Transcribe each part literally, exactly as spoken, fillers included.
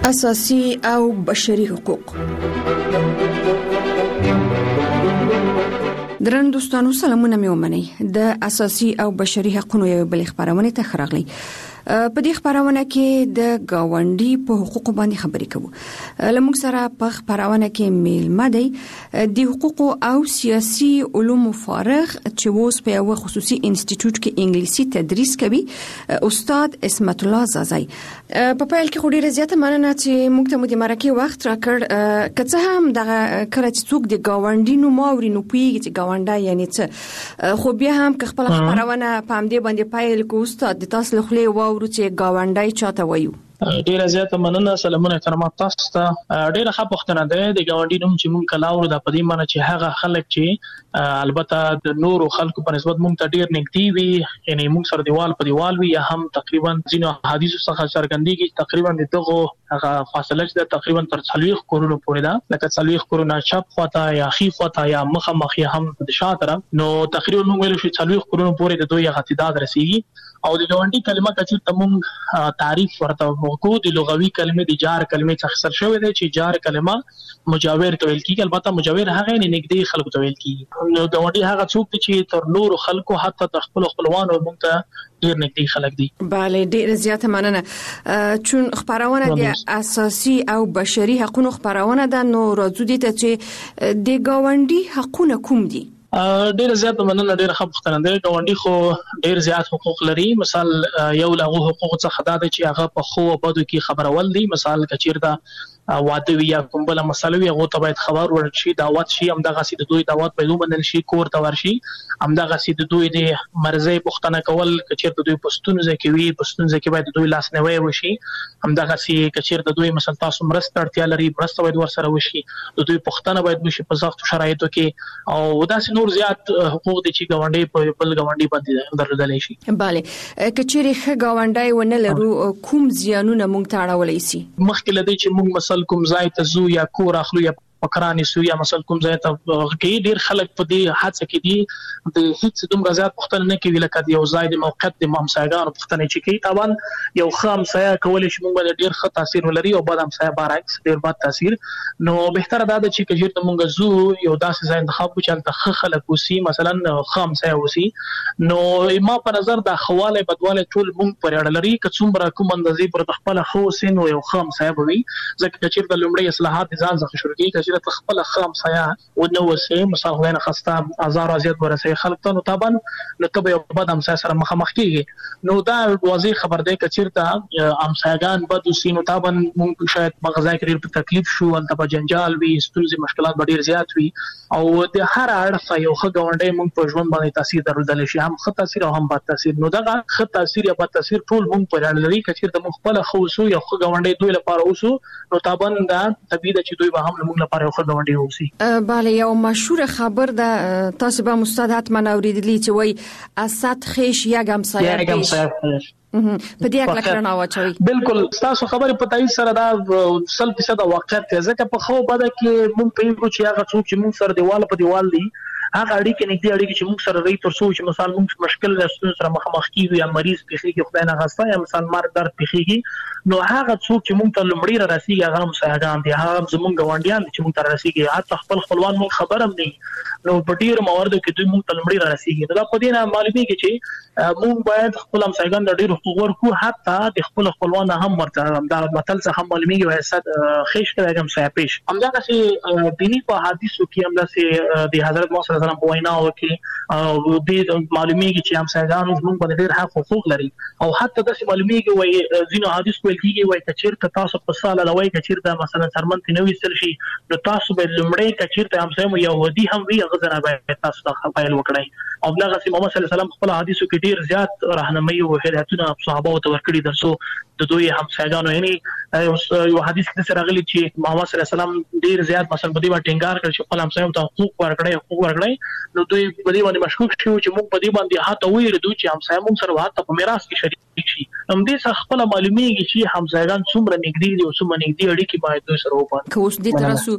اساسي او بشري حقوق. درن دوستانو سلامونه مې ومنئ. د اساسي او بشري حقوقو یو بل خبرونه ته خراغلی. په دې خبرونه کې د گاونډي په حقوقو باندې خبرې کوو. لمونږ سره په خبرونه کې میلمه دی د حقوقو او سیاسي علومو فارغ چې اوس په یو خصوصي انسټیټیوټ کې انګلیسي تدریس کوي، استاد اسمت الله زازای. په پیل کې خو ډیره زیاته مننه چې موږ ته مو د مرکه وخت راکړ. که څه هم دغه کله چې څوک د گاونډي نو ماوري نو پیږي چې گاونډي یعنی څه، خو بیا هم که خپل خبرونه په همدې باندې پیل کو استاد د تاسو له خلې واورو چې گاونډي چاته وایو. ډیره زیاته مننه. سلامونه احترامات تاسو ته. ډیره ښه پوښتنه ده. د گاونډي نوم چې مونږ کلاو د پدې معنی چې هغه خلک چې البته د نورو خلکو په نسبت مونږ ته ډیر نږدې وي، یعنی مونږ سره دیوال په دیوال وي، یا هم تقریبا ځینو حدیثو څخه څرګندېږي تقریبا دغه هغه فاصله چې تقریبا تر څلوېښت کورونو پورې ده، لکه څلوېښت کورونه چپ خواته یا خي خواته یا مخه مخ یا هم د شا طرف، نو تقریبا مونږ ویل شو څلوېښت کورونو پورې د دوی هغه تعداد رسیږي. او د گاونډي کلمه چې تمون تعریف ورته وکړو، د لغوي کلمې د جار کلمې څخه اختصار شوی دی چې جار کلمه مجاور ته ویل کیږي. البته مجاور هغه نه نږدې خلکو ته ویل کیږي. نو گاونډي هغه څوک چې تر نورو خلکو حتی د خپل خپلوانو مونږ ته ډیر نږدې خلک دي. بله ډیر زیاته مننه. چون خبرونه د اساسي او بشري حقوقو خبرونه ده، نو راځو دي ته چې د گاونډي حقوقونه کوم دي؟ ډیر زیات مننه. ډیر ښه پوښتنه ده. گاونډي خو ډیر زیات حقوق لري. مثال یو له حقوقو څخه دا ده چې هغه په خو او بدو کې خبرول دي. مثال کچیرته واده وی یا کوم بل مسله وي، هغه ته باید خبر ورشي، دعوت شي، هم دغه سي د دوی دعوت په لومن شي، کور ته ورشي، هم دغه سي د دوی د مرزي پوښتنه کول، کچیرته دوی پښتون ځکه وي پښتون ځکه باید دوی لاس نه وي وشي، هم دغه سي کچیرته دوی مثلا تاسو مرسته اړتیا لري، مرسته باید ورسره وشي، د دوی پښتنه باید وشي په سخت شرایطو کې. او داسې نور زیات حقوق دي چې گاونډي په بل گاونډي باندې درلودلی شي. bale کچېری ښه گاونډي ونه لرو کوم زیانونه مونږ ته اړولای شي؟ مخکې لدی چې مونږ مثلا کوم ځای ته زو یا کور اخلو یا پکرانی سو یا مثلا کوم ځای ته کې ډیر خلک په دې حادثه کې دي د هیڅ دومره زیات پوښتنه نه کوي لکه د یو ځای د موقعیت د همسایګانو پوښتنه چې کوي. طبعا یو خام سایه کول شي مونږ باندې ډیر ښه تاثیر ولري او بعد همسایه برعکس ډیر بد تاثیر. نو بهتره دا ده چې کجیر ته مونږ زو یو داسې ځای انتخاب وکړو چې ته خلک وسی، مثلا خام سایه وسی. نو ما په نظر د خواله بدواله ټول مونږ پر اړه لري که څومره کوم اندازې پر خپل خو سین او یو خام سایه وي، ځکه چې د لومړی اصلاحات ځان ځخ شروع کیږي چې خپل خام سایه او نو وسی مثلا غوښنه خسته هزار ازیات ورسې خلک ته، نو طبعا نو ته یو بد هم سره مخامخ کیږي. نو دا واضح خبر دی چې چیرته امسایگان بد وسینو طبعا مونږ شاید مغزای کې په تکلیف شو، ان ته جنجال وي، ستونزې مشکلات ډیر زیات وي، او د هر اړخ یو ښه گاونډي مونږ په ژوند باندې تاثیر درلودل شي، هم ښه تاثیر او هم بد تاثیر. نو دا ښه تاثیر یا بد تاثیر ټول مونږ په اړه لري. چې چیرته مونږ خپل خو سو یو ښه گاونډي دوی لپاره اوسو، نو طبعا دا طبيعي ده چې دوی به هم مونږ لپاره یو ښه گاونډي اوسي. bale یو مشهور خبر ده تاسو به مستعد حتما اوریدلی چې وای اسد خیش یک همسایه خیش په دې اړه کړنه واچوي. بالکل تاسو خبره په تایید سره دا سل فیصد واقعیت دی، ځکه په خو بده کې مونږ پیغو چې هغه څوک چې مونږ سره دیواله په دیوال دی هغه اړیکې نږدې اړیکې چې موږ سره لري تر څو چې مثلا موږ مشکل رسول سره مخامخ کیږو یا مریض پیخي خدای نه غوښته یا مثلا مرګ درد پیخيږي، نو هغه څوک چې موږ ته لمړی را رسیږي هغه هم سهاګان دي، هغه زموږ غونډیان چې موږ ته رسیږي، حتی خپل خپلوان موږ خبرم نه. نو په ډیر مواردو کې دوی موږ ته لمړی را رسیږي. نو دا په دې نه معلومیږي چې موږ باید خپل هم سهاګان د ډیر حقوق ورکو، حتی د خپل خپلوان هم ورته دا متل څخه معلومیږي وای صد خیش کړه هم سایه پیش. همدغه سي دینی په حدیثو کې هم داسې د حضرت محمد صلی الله علیه وسلم په وینا او او دې معلومیږي چې همسایګانو زموږ باندې ډېر حق حقوق لري، او حتی داسې معلومیږي وای ځینو حدیث ویل کیږي وای کچیرته تاسو په سال لوي کچیرته مثلا سرمن ته نوې سل شي، نو تاسو به لمړی کچیرته همسایمو یهودي هم وي غزنه به تاسو ته فایل وکړي. او دغه سي محمد صلی الله علیه وسلم خپل حدیثو کې ډېر زیات راهنمایي او هدایتونه صحابه ته ورکړي درسو د دوی همسایګانو. یعنی یو حدیث کې راغلی چې محمد صلی الله علیه وسلم ډېر زیات مثلا په دې باندې ټینګار کړ چې خپل همسایو ته حقوق ورکړي حقوق ورکړي، نو دوی په دې باندې مشکوک شو چې موږ په دې باندې هاته ویل دوی چې همسایه موږ سره هاته په میراث کې شریک ټیک شي. هم دې څخه خپل معلومیږي چې همسایگان څومره نږدې دي او څومره نږدې اړیکې باید دوی سره وپالي. که اوس دې تراسو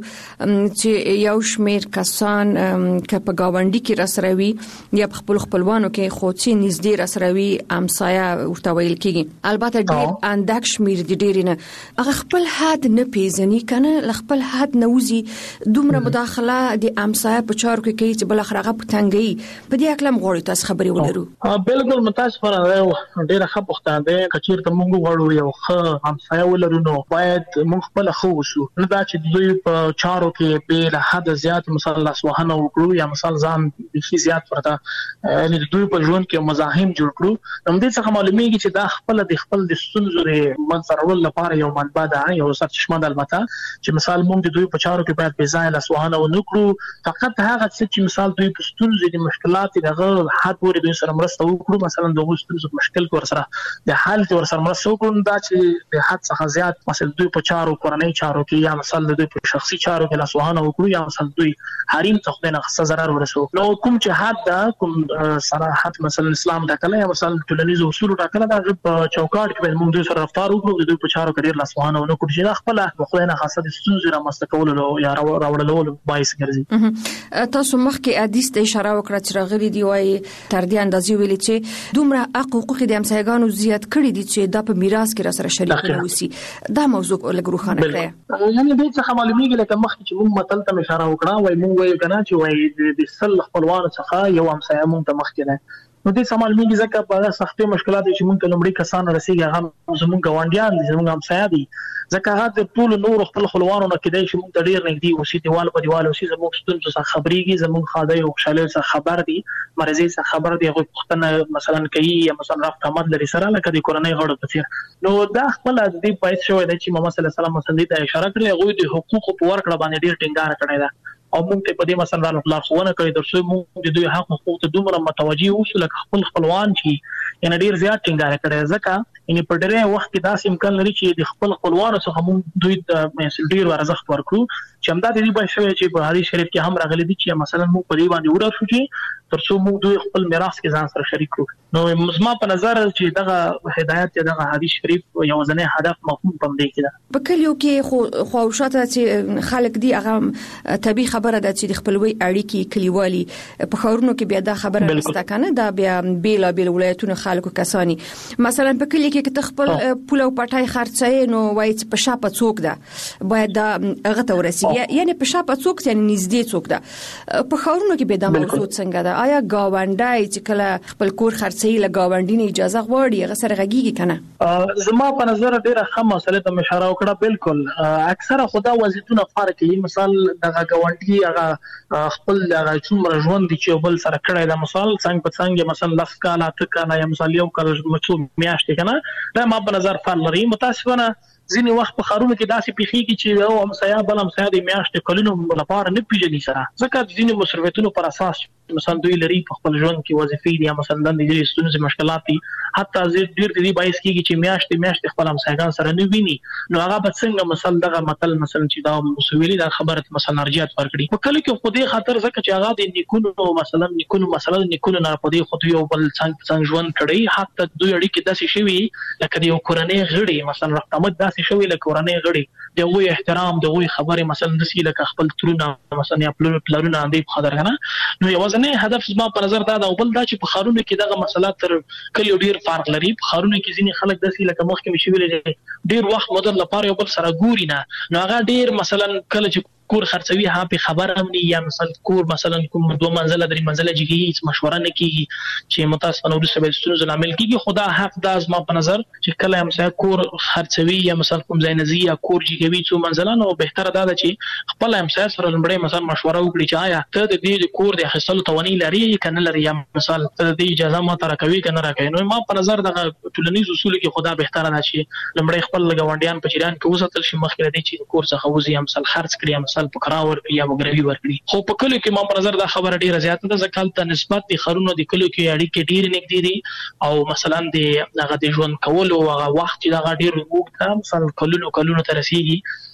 چې یو شمیر کسان که په گاونډي کې راسروي یا په خپل خپلوانو کې خو چې نږدې راسروي همسایه ورته ویل کېږي. البته ډېر اندک شمیر دي ډېر نه هغه خپل حد نه پیژني کنه خپل حد نه وځي دومره مداخله د همسایه په چارو کې کوي چې بل اخر هغه پټنګي په دې اکلم غوړي تاسو خبري ولرو. بالکل متاسفانه ډېر ښه پوښتنه ده. کچیر ته موږ غواړو یو ښه همسایه ولرو نو باید موږ خپل خو وسو نه دا چې دوی په چارو کې به له حد زیات مثلا لاسوهنه وکړو یا مثلا ځان بشي زیات ورته یعنی دوی په ژوند کې مزاحم جوړ کړو. هم دې څخه معلومیږي چې دا خپل د خپل د ستونزو د منځرول لپاره یو منبع ده یو سرچشمه ده. البته چې مثال موږ د دوی په چارو کې باید بې ځایه لاسوهنه ونه کړو. فقط هغه چې مثال دوی په ستونزو د مشکلات دغه حد ورې دوی سره مرسته وکړو مثلا دغه ستونزو مشکل ور سره د حل ور سره مرسته وکړو دا چې د حد څخه زیات مثلا دوی په چارو کورنۍ چارو کې یا مثلا دوی په شخصي چارو کې لاسوهنه وکړو یا مثلا دوی حریم ته خدای نه خصه ضرر ورسو. نو کوم چې حد دا کوم صراحت مثلا اسلام دا کله یا مثلا ټولنیز اصول دا کله دا په چوکاټ کې موږ دوی سره رفتار وکړو دوی په چارو کې لاسوهنه ونه کړو چې خپل خدای نه خاصه د ستونزې را مستقولو یا راوړلو باعث ګرځي. تاسو مخکې حدیث ته اشاره وکړه چې راغلي دی وايي تر دې اندازې ویلي چې دومره حق حقوق د همسایګانو زیات کړي دي چې دا په میراث کې را سره شریک وسی. دا موضوع لګ روښانه کړئ. یعنی دې څخه معلومیږي لکه مخکې چې موږ متل ته اشاره وکړه وای موږ وایو کنه چې وای د سل خپلوانو څخه یو همسایه موږ ته مخکې نه نو دې سمال میږي ځکه په سختي مشکلات چې موږ ته لمړي کسان رسیږي هغه زموږ ګاونډیان دي زموږ همسایه دي ځکه هغه د ټول نور خپل خپلوانو نه کېدای شي موږ ته ډیر نږدې اوسې دیوال په دیوال اوسې زموږ ستونزو څخه خبريږي زموږ خاده او خوشاله څخه خبر دي مرزي څخه خبر دي هغه پښتنه مثلا کوي یا مثلا رافت احمد لري سره لکه د کورنۍ غړو په څیر نو دا خپل د دې پایښت شوی دی چې محمد صلی الله علیه وسلم مسندې ته اشاره کړې هغه د حقوقو په ورکړه باندې ډیر ټینګار کړی دی او موږ ته په دې مثلا الله خو نه کوي درسو موږ د دوی حق حقوق ته دومره متوجي اوسو لکه خپل خپلوان چې ان ډیر زیات ټینګار کړی ځکه ان په ډېر وخت کې داسې امکان لري چې د خپل خپلوانو څخه موږ دوی د ډیر ارزښت ورکړو چې همدا د دې په شوی چې په حدیث شریف کې هم راغلي دي چې مثلا موږ په دې باندې ورسو چې ترڅو موږ دوی خپل میراث کې ځان سره شریک کړو نو مزما په نظر چې دغه هدایت دغه حدیث شریف یو ځنه هدف مفهوم پم دی کړه په کلیو کې خو خواوشاته چې خلک دی هغه طبي خبره ده چې د خپلوي اړیکې کلیوالي په خورونو کې بیا دا خبره نشته کنه دا بیا بیل بیل ولایتونو خلکو کسانی مثلا په کلی کې چې خپل پوله او پټای خرڅای نو وایي چې په شاپه څوک ده باید دا هغه ته ورسیږي یعنی په شاپه څوک یعنی نږدې څوک ده په خورونو کې به دا موضوع څنګه ده آیا گاونډای چې کله خپل کور خرڅي له گاونډي نه اجازه غواړي هغه سره غږیږي کنه زما په نظر ډیره ښه مسله ته اشاره وکړه بالکل اکثره خدا وظیفونه فرق کوي مثال دغه گاونډي هغه خپل هغه څومره ژوند دي چې بل سره کړی دا مثال څنګه په څنګه مثلا لاس کاله ته کاله یا مثال یو کال مچو میاشتې کنه دا ما په نظر فرق لري متاسفانه ځینې وخت په خارونو کې داسې پیخيږي چې یو همسایه بل همسایه د میاشتې کلونو لپاره نه پیژني سره ځکه ځینې مصرفیتونو پر اساس مثلا دوی لري په خپل ژوند کې وظیفې دي مثلا د دې ستونزې مشکلات دي حتی ډېر دې باعث کیږي چې میاشتې میاشتې خپل همسایگان سره نه ویني نو هغه به څنګه مثلا دغه متل مثلا چې دا مسویلی دا خبره مثلا ارجحیت ورکړي په کله کې خو دې خاطر ځکه چې هغه د نیکونو مثلا نیکونو مثلا نیکونو نه په دې خو یو بل څنګه څنګه ژوند کړي حتی دوی اړیکې داسې شوی لکه یو کورنۍ غړي مثلا رقمت داسې شوی لکه کورنۍ غړي دغه احترام دغه خبره مثلا دسی لکه خپل ترونه مثلا یا پلرونه اندې په خاطر کنه نو یو ځنه هدف زما په نظر دا د بل دا چې په خارونو کې دغه مسله تر کلیو ډیر فرق لري په خارونو کې ځینې خلک داسې لکه مخکې مشي ویل ډیر وخت مدد لپاره یو بل سره ګوري نه نو هغه ډیر مثلا کله چې کور خرڅوي ها په خبره هم یا مثلا کور مثلا کوم دوه منزله درې منزله جګي مشوره نه کیږي چې متاسفانه ورسره به ستونزې عمل کیږي خدا حق د ازما په نظر چې کله هم سره کور خرڅوي یا مثلا کوم ځای نزي یا کور جګوي څو منزله نو بهتره ده چې خپل هم سره سره لمړی مثلا مشوره وکړي چې آیا ته د دې کور د اخیستلو توانې لري کنه لري یا مثلا ته د اجازه ما تر کوي کنه راکوي نو ما په نظر د ټولنیز اصول کې خدا بهتره ده چې لمړی خپل غونډیان په جریان کې وساتل شي مخکې د چې کور څخه وزي هم مثلا خرڅ کړي مثلا په قراور یا مګروي ورکړي خو په کلو کې ما په نظر دا خبره ډیره زیاته ده ځکه ته نسبت د خرونو د کلو کې اړیکې ډیر نږدې دي او مثلا د هغه د ژوند کولو هغه وخت چې دا ډیر وګړه مثلا کلونو کلونو تر رسیدي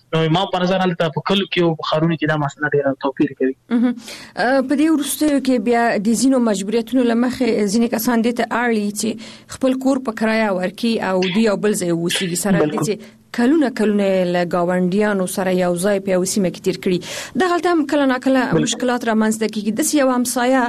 نو ما په نظر حالت په کل کې او خارونو کې دا مسله ډېر توپیر کوي. په دې ورسته کې بیا د زینو مجبوریتونو لمخه ځینې کسان دي ته اړ چې خپل کور په کرایه ورکي او دی او بل ځای وسیږي سره دي چې کلونه کلونه له گاونډیانو سره یو ځای په وسیمه کې تیر کړي. د غلطه هم کله ناکله مشکلات رامنځته کیږي. د سیاو همسایه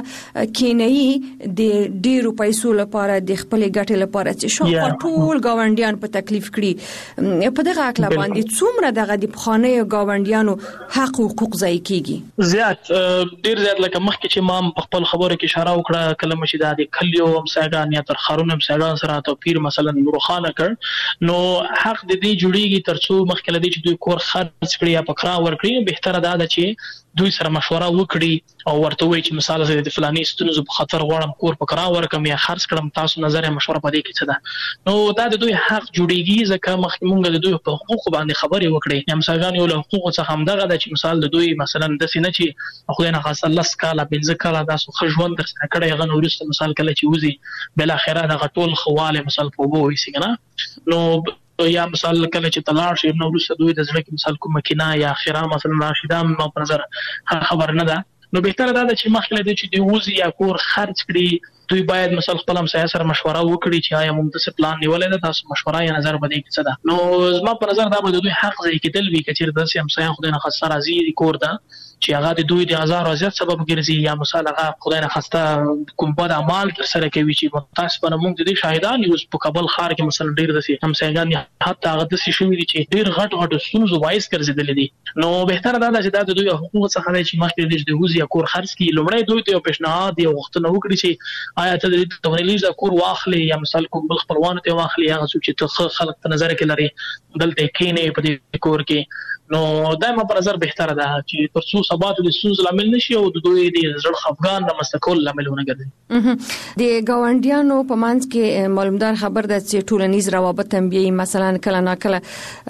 کینې د ډیرو پیسو لپاره د خپل ګټې لپاره چې شو ټول گاونډیان په تکلیف کړي. په دغه اکلا باندې څومره دغه د خانه گاونډیانو حق او حقوق ځای کیږي؟ زیات ډیر زیات لکه مخکې چې ما په خپل خبره کې اشاره وکړه کله چې د کلیو همسایګان یا تر خارونو همسایګان سره توپیر مثلا روخانه کړ نو حق د دې جوړیږي ترڅو مخکې لدی چې دوی کور خرڅ کړي یا په کرا ورکړي بهتره ده چې دوی سره مشوره وکړي او ورته وایي چې مثال زه د فلاني ستونزو په خاطر غواړم کور په کرا ورکم یا خرڅ کړم تاسو نظر مشوره پدې کې څه ده نو دا د دوی حق جوړیږي ځکه مخکې مونږ د دوی په حقوق باندې خبرې وکړي همسایګان یو له حقوق څخه هم دغه د چې مثال د دوی مثلا د سینې چې خو نه خاصه الله سکاله پنځه کاله تاسو خژوند د سره کړه غن ورسته مثال کله چې وزي بل اخره د غټول خواله مثال په وو وي څنګه نو یا مثال کله چې تلاړ شي نو ورسره دوی د ځړ کې مثال کومه کینا یا اخره مثلا راشدام نو په نظر خبر نه ده نو بهتره ده چې مخکې د چې دی وزي یا کور خرج کړي دوی باید مثلا خپل هم سره مشوره وکړي چې آیا موږ د پلان نیولای ده تاسو مشوره یا نظر بده کې څه ده نو زما په نظر دا به دوی حق ځای کېدل وی کچیر د سیم سایه خدای نه خاصه راځي کور ده چې هغه د دوی د هزار او زیات سبب ګرځي یا مثلا هغه خدای نه خاصه کوم بد اعمال تر سره کوي چې متاسفانه موږ د دې شاهدان یو په کابل ښار کې مثلا ډیر د سي همسایګان حتی هغه د سي شوې دي چې ډیر غټ غټ ستونزو وایس ګرځیدل دي نو بهتره ده چې د دوی حقوق څخه دی چې مخکې د وزي کور خرڅ کی لومړی دوی ته پیشنهاد یو وختونه وکړي چې آیا ته د تونلیز کور واخلي یا مثلا کوم بل خپلوان ته واخلي هغه چې ته خلک په نظر کې لري دلته کینې په دې کور کې نو دایمه پر نظر بهتره ده چې ترڅو ثبات د سوز لامل نشي او د دوی د زړه خفقان د مستقل لاملونه ګرځي. د گاونډیانو په منځ کې معلومدار خبر ده چې ټولنیز روابط هم بي مثلا کله ناکله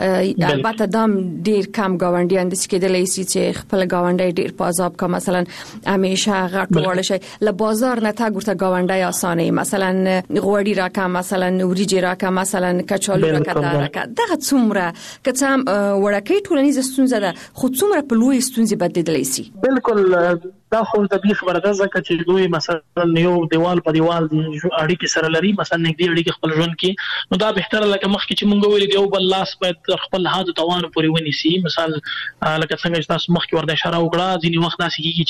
البته دام ډیر کم گاونډیان د سکیدلې سي چې خپل گاونډي ډیر په عذاب کا مثلا همیشه غټ وړل شي ل بازار نه تا ګورته گاونډي اسانه مثلا غوړی راکا مثلا وريجي راکا مثلا کچالو راکا راکا دغه څومره کڅم وړکې ټولنیز ستونزه ده خو څومره په لوی ستونزې بدلیدلی سي. بالکل دا خو د دې خبره ده ځکه چې دوی مثلا یو دیوال په دیوال دي اړیکې سره لري مثلا نږدې اړیکې خپل ژوند کې نو دا بهتره لکه مخکې چې مونږ ویل دی او بل لاس باید خپل هاذ توان پورې ونیسي مثال لکه څنګه چې تاسو مخکې ورته اشاره وکړه ځینې وخت داسې کیږي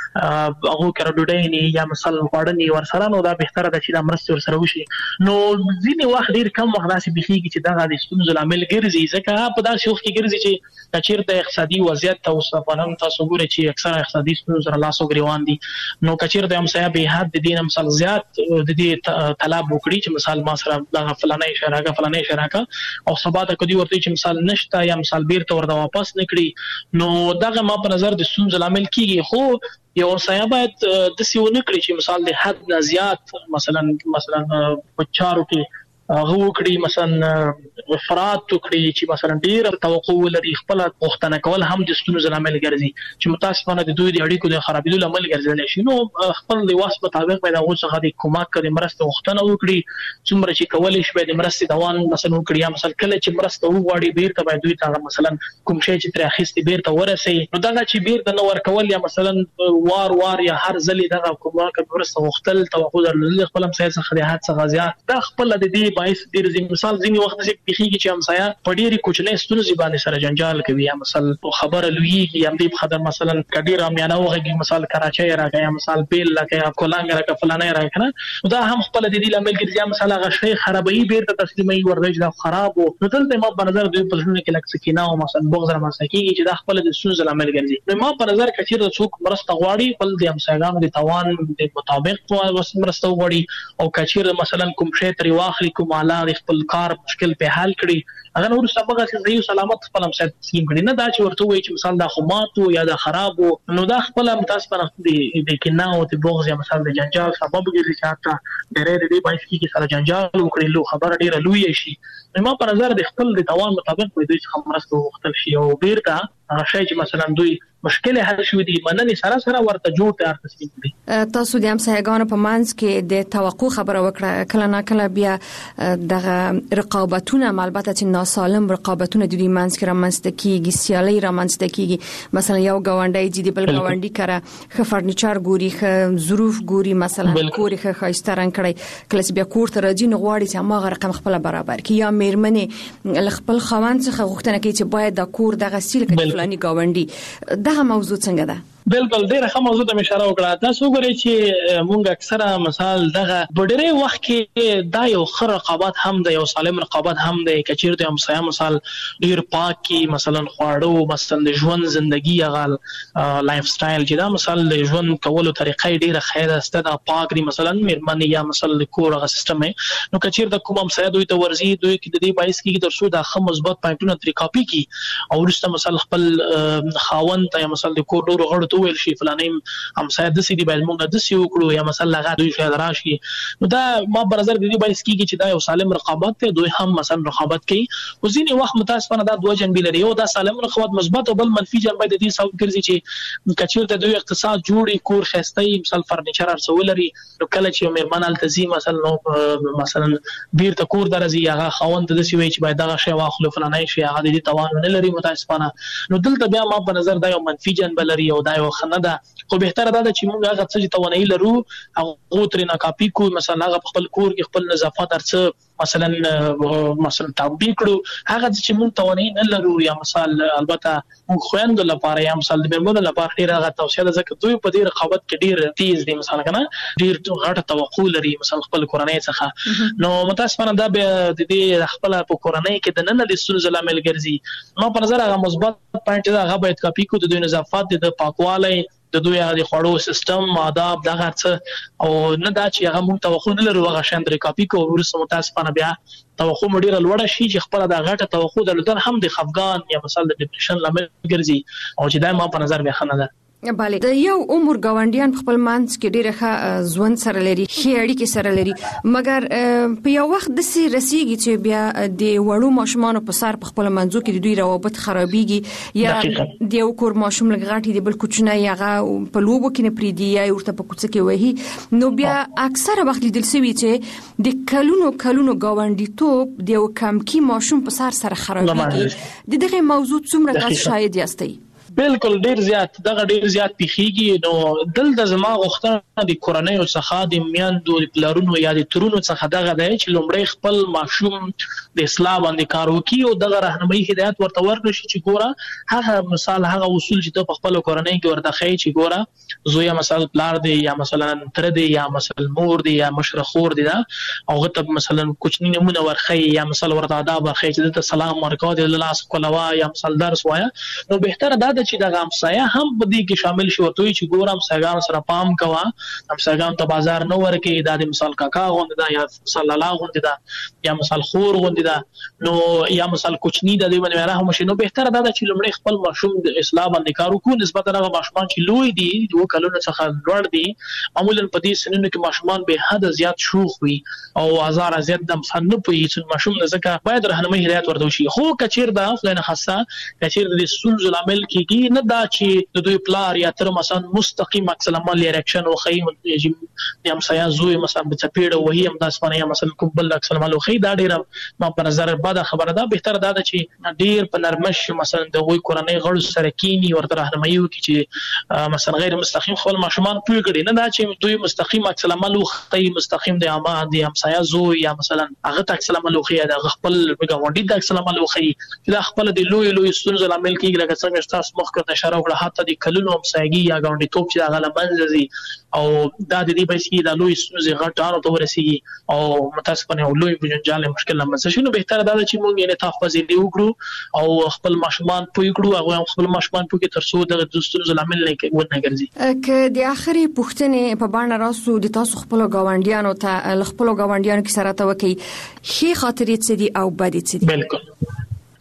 چې هغه کړه ډوډۍ نه یا مثلا خوړنی ور سره نو دا بهتره ده چې دا مرسته ور سره وشي نو ځینې وخت ډیر کم وخت داسې بخیږي چې دا د ستونزو لامل ګرځي ځکه په داسې وخت کې ګرځي چې کچیرته اقتصادي وضعیت تاسو په تاسو ګورئ چې اکثره اقتصادي ستونزې لاسو ګریوان دي نو کچیر د همسایه به حد د دین مثال زیات د دې طلب وکړي چې مثال ما سره د فلانه شراکه فلانه شراکه او سبا ته کدي ورته چې مثال نشته یا مثال بیرته ورته واپس نکړي نو دغه ما په نظر د ستونزې لامل کیږي خو یو همسایه باید د سیونه کړی چې مثال د حد نه زیات مثلا مثلا په چارو کې هغه وکړي مثلا افراط وکړي چې مثلا ډیر توقع ولري خپل غوښتنه کول هم د ستونزو لامل ګرځي چې متاسفانه د دوی د اړیکو د خرابېدو لامل ګرځي شي نو خپل د واس مطابق باید هغه څخه د کومک کړي مرسته غوښتنه وکړي څومره چې کولای شي د مرستې دوام مثلا وکړي یا مثلا کله چې مرسته وغواړي بیرته باید دوی ته مثلا کوم شی چې تر اخیستي بیرته ورسي نو دا چې بیرته نو ورکول یا مثلا وار وار یا هر ځلې دغه کومک مرسته غوښتل توقع درلودل خپل هم سیاست څخه د حد څخه زیات دا خپل د دې باعث ډیر زم مثال ځینې وخت چې بخیږي چې همسایه په ډېری کوچنۍ ستونزې باندې سره جنجال کوي یا مثال خبره لویږي یا دې خبر مثلا کډیر امیانه وغږی مثال کراچۍ راغی یا مثال بیل لکه یا کولانګ راکه فلانه راکنه دا هم خپل د دې لامل ګرځي مثلا هغه شی خرابوي بیرته تسلیمي ورځ دا خراب نو دلته ما په نظر دوی په ژوند کې لکه سکینه او مثلا بغض را مسکیږي چې دا خپل د ستونزې لامل ګرځي نو ما په نظر کې چې څوک مرسته غواړي بل د همسایګانو د توان د مطابق مرسته غواړي او کچیر مثلا کوم شی تر واخلي کوم اعلی خپل کار مشکل په حل کړي اگر نور سبقه چې زیو سلامت خپل هم سیم کړي نه دا چې ورته وایي چې مثال دا خماتو یا دا خرابو نو دا خپل هم تاسو په د کینا او د بغض یا مثال د جنجال سبب ګرځي چې حتی ډېر دې باندې کې سره جنجال وکړي لو خبر ډېر لوی شي نو ما په نظر د خپل د توان مطابق په دې څخه مرسته وغوښتل شي او بیرته هغه شی چې مثلا دوی مشکل حل شوې دي مننه سره سره ورته جوړ تیار تصمیم دي. تاسو د همسایګانو په منځ کې د توقع خبره وکړه کله نه کله بیا د رقابتونه البته چې ناسالم رقابتونه د دوی منځ کې رامنځته کیږي سیالي رامنځته کیږي مثلا یو ګاونډي چې د بل ګاونډي کړه خ فرنیچر ګوري خ ظروف ګوري مثلا کوري خ خاصه رنگ کړي کله چې بیا کور ته راځي نو غواړي چې هغه رقم خپل برابر کړي یا میرمنې خپل خوند څخه غوښتنه کوي چې باید د کور دغه سیل کې فلاني ګاونډي دغه موضوع څنګه ده؟ بالکل ډیره ښه موضوع ته اشاره وکړه. تاسو وګورئ چې مونږ اکثره مثال دغه ډېری وخت کې دا یو خر رقابت هم د یو سالم رقابت هم د کچیر د همسایه مثال ډیر پاکي مثلا خواړو مثلا د ژوند ژوندۍ غال لایف سټایل چې دا مثال د ژوند کولو طریقې ډیره خیره است د پاک دی مثلا مېرمنې یا مثلا د کور غو سیستم نو کچیر د کوم همسایه دوی ته ورزي دوی کې د دې بایس کې تر څو د خه مثبت پوینټونه تری کاپي کی او ورسته مثلا خپل خاوند ته مثلا د کور ډور غړ ویل شي فلانیم همسایه د سې دی بل موږ د سې وکړو یا مثلا هغه دوی شاید راشي نو دا ما برزر د دې بایس کیږي چې دا یو سالم رقابت ته دوی هم مثلا رقابت کوي او ځینې وخت متاسفانه دا دوه جنبې لري یو دا سالم رقابت مثبت او بل منفي جنبه د دې ساوت ګرځي چې کچیر ته دوی اقتصاد جوړي کور خستای مثلا فرنیچر ارسول لري نو کله چې مېرمن التزام مثلا نو مثلا بیر ته کور درځي هغه خوند د سې وی چې باید دا شی واخلو فلانای شي هغه د توان نه لري متاسفانه نو دلته بیا ما په نظر دا یو منفي جنبه لري او دا خنه ده خو به تر دا چې موږ هغه څه چې توانایي لرو هغه ترې نه کاپي کو مثلا هغه خپل کور کې خپل نظافت ارڅ مثلا مثلا تطبیق کړو هغه چې موږ توانایي نه لرو یا مثلا البته موږ خويند لپاره یا مثلا د مېرمنو لپاره ډیر هغه توصيه ده ځکه دوی په دې رقابت کې ډیر تیز دي مثلا کنه ډیر غټه توقع لري مثلا خپل کورنۍ څخه نو متاسفانه دا د دې خپل په کورنۍ کې د نن د ستونزې لامل ګرځي نو په نظر هغه مثبت پوینټ دا هغه باید کاپي کو د دوی نظافت د پاکوالی د دوی هغه خوړو سیستم آداب دغه څه او نه دا چې هغه موږ توقع نه لرو هغه شاندري کاپي کو ورسره متاسفانه بیا توقع مډیر لوړه شي چې خپل د غټه توقع درلودل هم د خفګان یا مثلا د ډیپریشن لامل ګرځي او چې دا ما په نظر به خنه ده. بله د یو عمر ګاونډیان خپل منځ کې ډیره ښه ژوند سره لري ښه اړیکې سره لري مګر په یو وخت د سي رسیږي چې بیا د وړو ماشومان په سر په خپل منځو کې د دوی روابط خرابيږي یا د یو کور ماشوم لګاټي د بل کوچنی هغه په لوبو کې نه پریدي یا ورته په کوڅه کې وهي نو بیا اکثره وخت لیدل شوی چې د کلونو کلونو ګاونډي توپ د یو کم کی ماشوم په سر سره خرابيږي د دغه موضوع څومره تاسو شاهد یاستئ؟ بالکل ډیر زیات دغه ډیر زیات پیخیږي نو دلته زما غوښتنه د کورنۍ او څخه د میاندو پلارونو یا د ترونو څخه دغه دی چې لومړی خپل ماشوم د اصلاح باندې کار وکړي او دغه راهنمایي هدایت ورته ورکړي چې ګوره هغه مثال هغه اصول چې ته په خپل کورنۍ کې ورته ښیي چې ګوره زوی مثلا پلار دی یا مثلا تر دی یا مثلا مور دی یا مشر خور دی دا او غته مثلا کوچنی نمونه ورخی یا مثلا ورته آداب ورخی چې ته سلام ورکوه د لاس کولوا یا مثلا درس وایا نو بهتره دا چې د همسایه هم په دې کې شامل شي ورته چې ګورم همسایګان سره پام کوه همسایګان ته بازار نه ورکې د مثال کاکا غوند دا یا صلی الله غوند دا یا مثال خور غوند دا نو یا مثال کوچنی د دې باندې رحم شي نو بهتره دا چې لمړی خپل ماشوم د اسلام باندې کار وکړي نسبت هغه ماشومان چې لوی دي دوه کلونو څخه لوړ دي معمولا په دې سنونو کې ماشومان به حد زیات شوخ وي او هزار زیات د مصنف په هیڅ ماشوم نه ځکه باید راهنمایي هدایت ورته شي خو کچیر دا خلنه خاصه کچیر د سنز العمل کې نه دا چې د دوی پلار یا تر مثلا مستقیم اکسل عمل ریاکشن او خیم د همسایه زوی مثلا په چپیړه وهي هم د اسپانیا مثلا کوم بل اکسل عمل خو دا ډیر ما په نظر بعد خبره ده بهتر دا چې ډیر په نرمش مثلا د وای کورنۍ غړو سره کینی ورته راهنمایي وکړي چې مثلا غیر مستقیم خپل ماشومان پوي کړي نه دا چې دوی مستقیم اکسل عمل خو مستقیم د عامه د همسایه زوی یا مثلا هغه اکسل عمل خو یا د خپل ګاونډي د اکسل عمل خو چې دا خپل د لوی لوی ستونزې لامل کیږي لکه څنګه تاسو مخکې اشاره وکړه حتی د کلونو همسایګي یا ګاونډي توپ چې هغه لمنځي او دا د دې بشي د لوی ستونزې غټانو ته ورسیږي او متاسفانه لوی بجنجال مشکل لمنځه شنو بهتره دا چې موږ یې انعطاف پذیری وکړو او خپل ماشومان پوي کړو هغه خپل ماشومان پوي تر څو د ستونزې لامل نه کوي ونه ګرځي که د اخري پوښتنې په باندې راسو د تاسو خپل ګاونډیانو ته خپل ګاونډیانو کې سره ته وکي هي خاطرې څه دي او بدې څه دي بالکل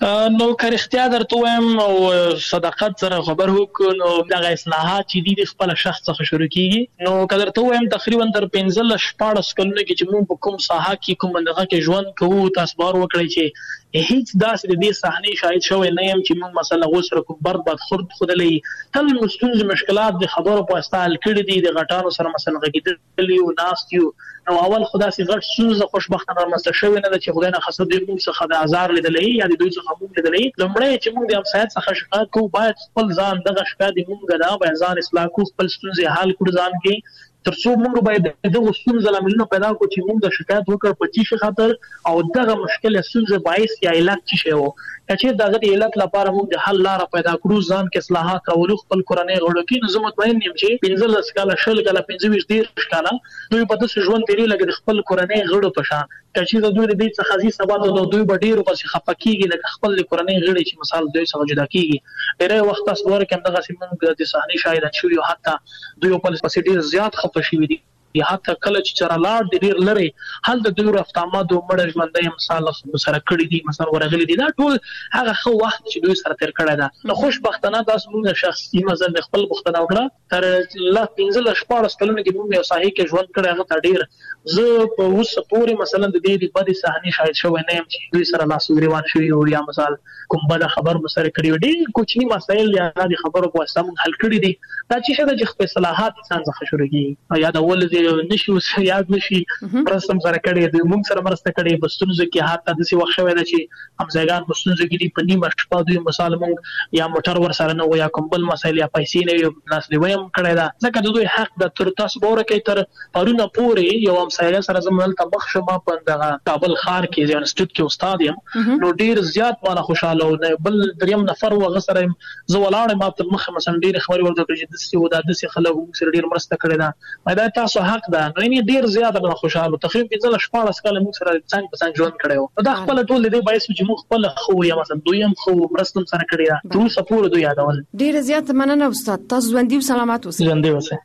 نو که رښتیا درته وایم او صداقت سره خبر وکړو نو دغه اصلاحات چې دي د خپل شخص څخه شروع کیږي. نو که درته وایم تقریبا تر پنځه شپاړس کلونو کې چې موږ په کوم ساحه کې کوم منطقه کې ژوند کوو تاسو بار وکړئ چې هیڅ داسې د دې صحنې شاهد شوی نه یم چې موږ مثلا غوسره کوم برد باد خرد خودلې تل مستونز مشکلات د خبرو په استعمال کړي دي د غټانو سره مثلا غږیدلی او ناستیو. نو اول خدا سي غټ سوزه خوشبختانه رامسته شوی نه چې خدای نه خاصه دوی موږ څخه د آزار لیدلې یا د دوی څخه موږ لیدلې. لومړی چې موږ د همسایت څخه شکایت کوو باید خپل ځان دغه شکایت موږ دا باید ځان اصلاح کوو خپل ستونزې حل کړو ځان کې ترڅو موږ باید دغه ستونزې لاملونه پیدا کړو چې موږ د شکایت وکړ په چی خاطر او دغه مشکل ستونزې باعث یا علت څه شی وو چې دغه د علت لپاره موږ د حل لار پیدا کړو ځان کې اصلاحات راوړو خپل کورنۍ غړو کې. نو زه مطمئن یم چې پنځه کاله شل کاله پنځه ویشت ډیر کاله دوی په داسې ژوند تیری لګي خپل کورنۍ غړو په شان چې د دوی د دې څخه ځي سبا د دوی په ډیرو پسې خپکیږي لکه خپل کورنۍ غړي چې مثال دوی څخه جدا کیږي. ډیره وخت تاسو ورکه دغه سیمه د صحنې شاهد شو یو حتی دوی په پسې ډیر زیات خپه شوي دي یا حتی کله چې چرلاړ د ډیر لري حل د دوی رفتامات او مړ ژوندۍ مثال سره کړی دي مثلا ورغلي دي دا ټول هغه خو وخت چې دوی سره تیر کړی دا. نو خوشبختانه تاسو موږ شخصي مثلا خپل بختنه وکړه تر لا پنځه شپاړس کلونو کې موږ یو صحیح کې ژوند کړی هغه ډیر زه په اوسه پورې مثلا د دې د بدې صحنې شاهد شوی نه یم چې دوی سره لاس ګریوان شوی او یا مثال کوم بل خبر مسره کړی ډیر کوچنی مسایل یا د خبرو په واسطه موږ حل کړی دي. دا چې څه د خپل اصلاحات انسان څخه شروع کیږي یا د ول نشي اوس یاد نشي پرستم سره کړي د موږ سره مرسته کړي بستونځ کې حتی د څه وخت شوی دا چې همزګان بستونځ کې دی په نیمه شپه دوی مثال موږ یا موټر ور سره نه ویا کوم بل مسایل یا پیسې نه یو ناس دی ویم کړی دا ځکه د دوی حق د تر تاسو بوره کې تر پرونه پورې یو همسایه سره زموږ ته مخ شمه په دغه کابل ښار کې ځان انسټیټیوټ کې استاد یم نو ډیر زیات مالا خوشاله او بل دریم نفر وغسره زه ولاړ ما ته مخ مثلا ډیر خبري ورته کړی د سی ودا د سی خلک سره ډیر مرسته کړی دا دا تاسو حق ده. نو یې ډیر زیات به خوشاله تقریبا پنځه شپاړس کاله موږ سره څنګه په څنګه ژوند کړو دا خپل ټول دې باعث چې موږ خپل خو یا مثلا دویم خو مرستم سره کړی دا تر سپور دوی یادول. ډیر زیات مننه استاد تاسو ژوندۍ او سلامات اوسئ. ژوندۍ اوسئ.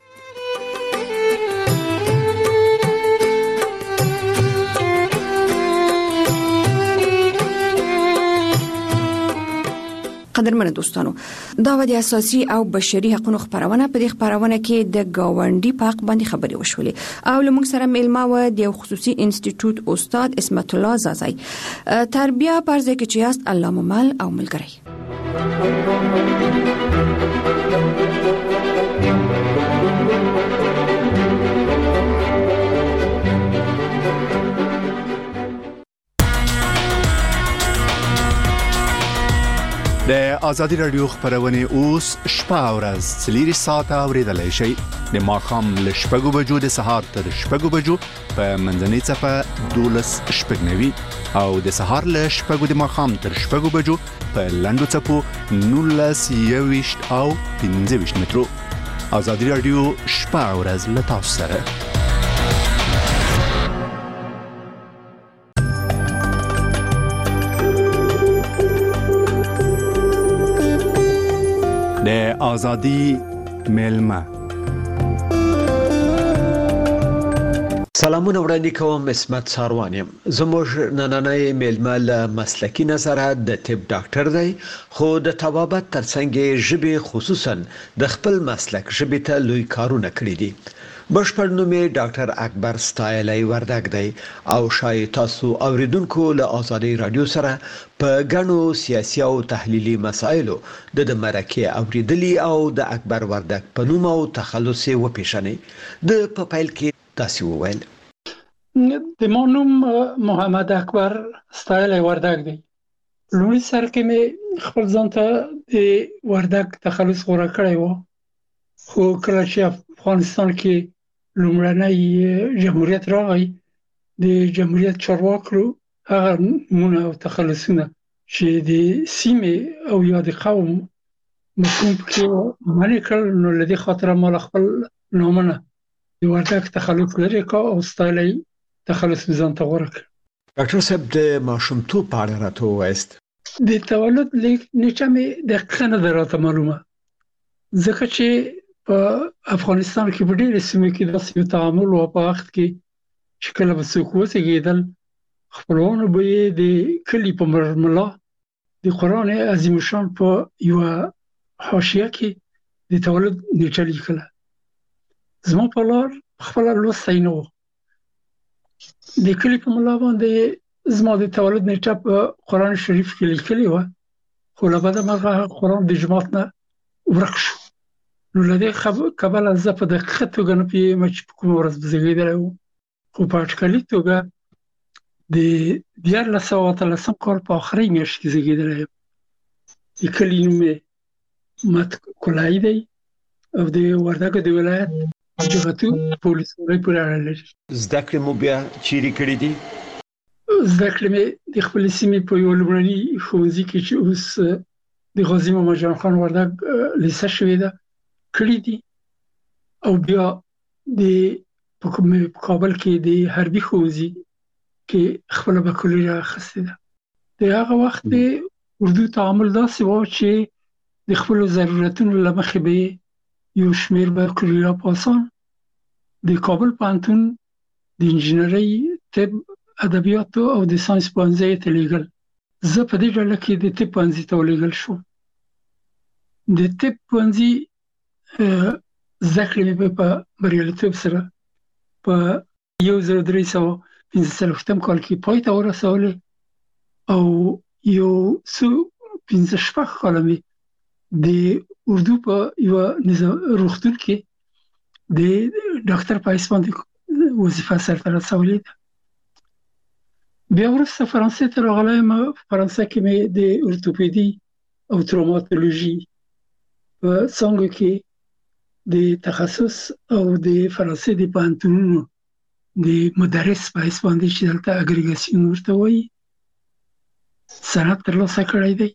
قدرمن دوستانو دا و د اساسي او بشري حقوقو خبرونه په دې خبرونه کې د گاونډي په حق باندې خبرې وشولې او لمونږ سره میلمه و د خصوصي انسټیټیوټ استاد اسمت الله زازای تربیه پرځه کې چې است الله ممل او ملګری. د آزادی رادیو خبرونه اوس شپه او ورځ څلور ساعته اوریدلای شئ د ماښام له شپږو بجو د سهار تر شپږو بجو په منځنۍ صفه دولس شپږنوي او د سهار له شپږو د ماښام تر شپږو بجو په لنډو څپو نولس یويشت او پنځه ویشت مترو. آزادی رادیو شپه او ورځ له تاسو سره. د آزادی میلمه سلامونه وړاندې کوم اسمت ساروان یم. زموږ نننۍ میلمه له مسلکی نظره د طب ډاکټر دی خو د طبابت ترڅنګ ژبه خصوصا د خپل مسلک ژبه ته لوی کارونه کړی دي. بشپړ نوم یې ډاکټر اکبر ستایلی وردګ دی او شاید تاسو اوریدونکو له آزادی رادیو سره په غنو سیاسي او تحلیلي مسایلو د مرکه اوریدلی او د اکبر وردګ په نوم او تخلص و پیښنې د په پیل کې تاسو وویل. د مونوم محمد اکبر ستایلی وردګ دی. لومړی سر کې مې خپل ځان ته د وردګ تخلص غوړه کړی و خو کله چې افغانستان کې لومړنی جمهوریت راغی د جمهوریت چارواکو هغه مونږ او تخلصونه چې د سیمې او یا د قوم مفهوم کې معنی کړل نو لدی خاطر مال خپل نامونه د وردګ تخلص لري کا او ستایلی تخلص ځان ته ورک. ډاکټر صاحب د ماشومتوب په اړه راته وایست. د تولد لیک نشه مې د خنه دراته معلومه ځکه چې په افغانستان کې په ډېر سیمه کې داسې یو تعامل او په وخت کې چې کله به څوک وسګېدل خپلوانو به د کلی په مرملا د قرآن عظیم الشان په یو حاشیه کې د تولد نیټه لیکله. زما په لار خپل لوستی نه و. د کلی په ملا باندې زما د تولد نیټه په قرآن شریف کې لیکلې وه، خو له بده مرغه قرآن د جماعت نه ورک شو. نو له دې کبله زه په دقیقه توګه نه پوهېږم چې په کومه ورځ زیږېدلی وم، خو په اټکلي توګه د دیارلس سوه اتلسم کال په آخري میاشت کې زیږېدلی یم. د کلي نوم یې مت کولای دی او د وردګو د ولایت جغتو په ولسوالۍ پورې اړه لري. زده کړې مو بیا چیرې کړې دي؟ زده کړې مې د خپلې سیمې په یو لومړني ښوونځي کې چې اوس د غازي محمد جان خان وردګ لیسه شوې ده کړې دي، او بیا د په کابل کې د حربي ښوونځي کې خپله بکالوریا اخیستې ده. د هغه وخت د اردو تعامل داسې و چې د خپلو ضرورتونو له مخې به یو شمېر بکالوریا پاسان د کابل پوهنتون د انجینرۍ، طب، ادبیاتو او د ساینس پوهنځي ته لېږل. زه په دې ډله کې د طب پوهنځي ته ولېږل شوم. د طب پوهنځي زده کړې مې په بریالیتوب سره په یو زر درې سوه پنځه څلوېښتم کال کې پای ته ورسولې، او یو څو پنځه شپږ کاله مې د اردو په یوه روغتون کې د ډاکټر په حیث باندې وظیفه سرته رسولې ده. بیا وروسته فرانسې ته راغلی یم. فرانسه کې مې د ارتوپیدي او تروماتولوژي په څانګو کې د تخصص او د فرانسې د پوهنتونونو د مدرس په حیث باندې چې دلته اګریګاسیون ورته وایي سند ترلاسه کړی دی.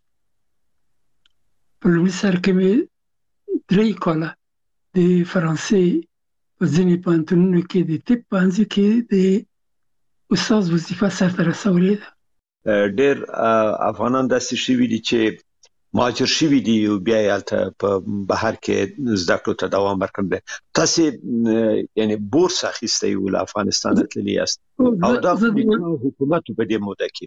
په لومړي سر کې مې درې کاله د فرانسې په ځینې پوهنتونونو کې د طب پوهنځي کې د استاد وظیفه سرته رسولې ده. ډېر افغانان داسې شوي دي چې مهاجر شوي دي او بیا یې هلته په بهر کې زده کړو ته دوام ورکړی دی. تاسې یعنې بورس اخیستی و له افغانستانه تللي یاست او دا حکومت په دې موده کې؟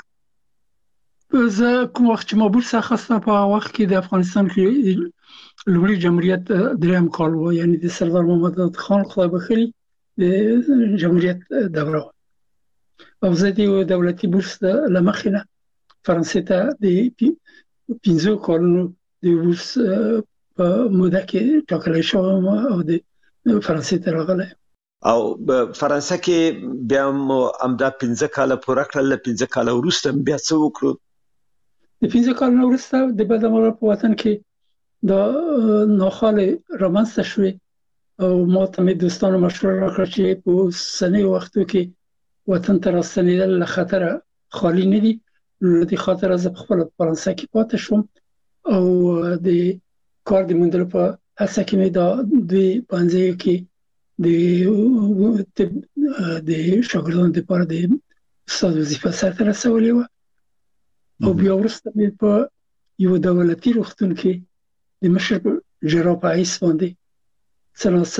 زه کوم وخت چې ما بورس اخیسته په هغه وخت کې د افغانستان کې لومړي جمهوریت درېیم کال و، یعنې د سردار محمد داود خان خدای بخښلي د جمهوریت دوره وه، او زه د یو دولتي بورس له مخې نه فرانسې ته د پنځو کالونو د بورس په موده کې ټاکلی شوی وم او د فرانسې ته راغلی. او فرانسه کې بیا مو همدا پنځه کاله پوره کړل. له پنځه کاله وروسته بیا څه وکړو؟ د پنځه کالونو وروسته د بده مرغه په وطن کې دا ناخوالې رامنځته شوې او ما ته مې دوستانو مشوره راکړه چې په اوسنیو وختو کې وطن ته راستنېدل له خطره خالي نه دي. له دې خاطره زه په خپله فرانسه کې پاتې شوم او د کار د موندلو په هڅه کې مې دا دوی پوهنځیو کې د طب د شاګردانو دپاره د استاد وظیفه سرته رسولې وه، او بیا وروسته مې په یو دولتي روغتون کې د مشر جراح په حیث باندې څلاسه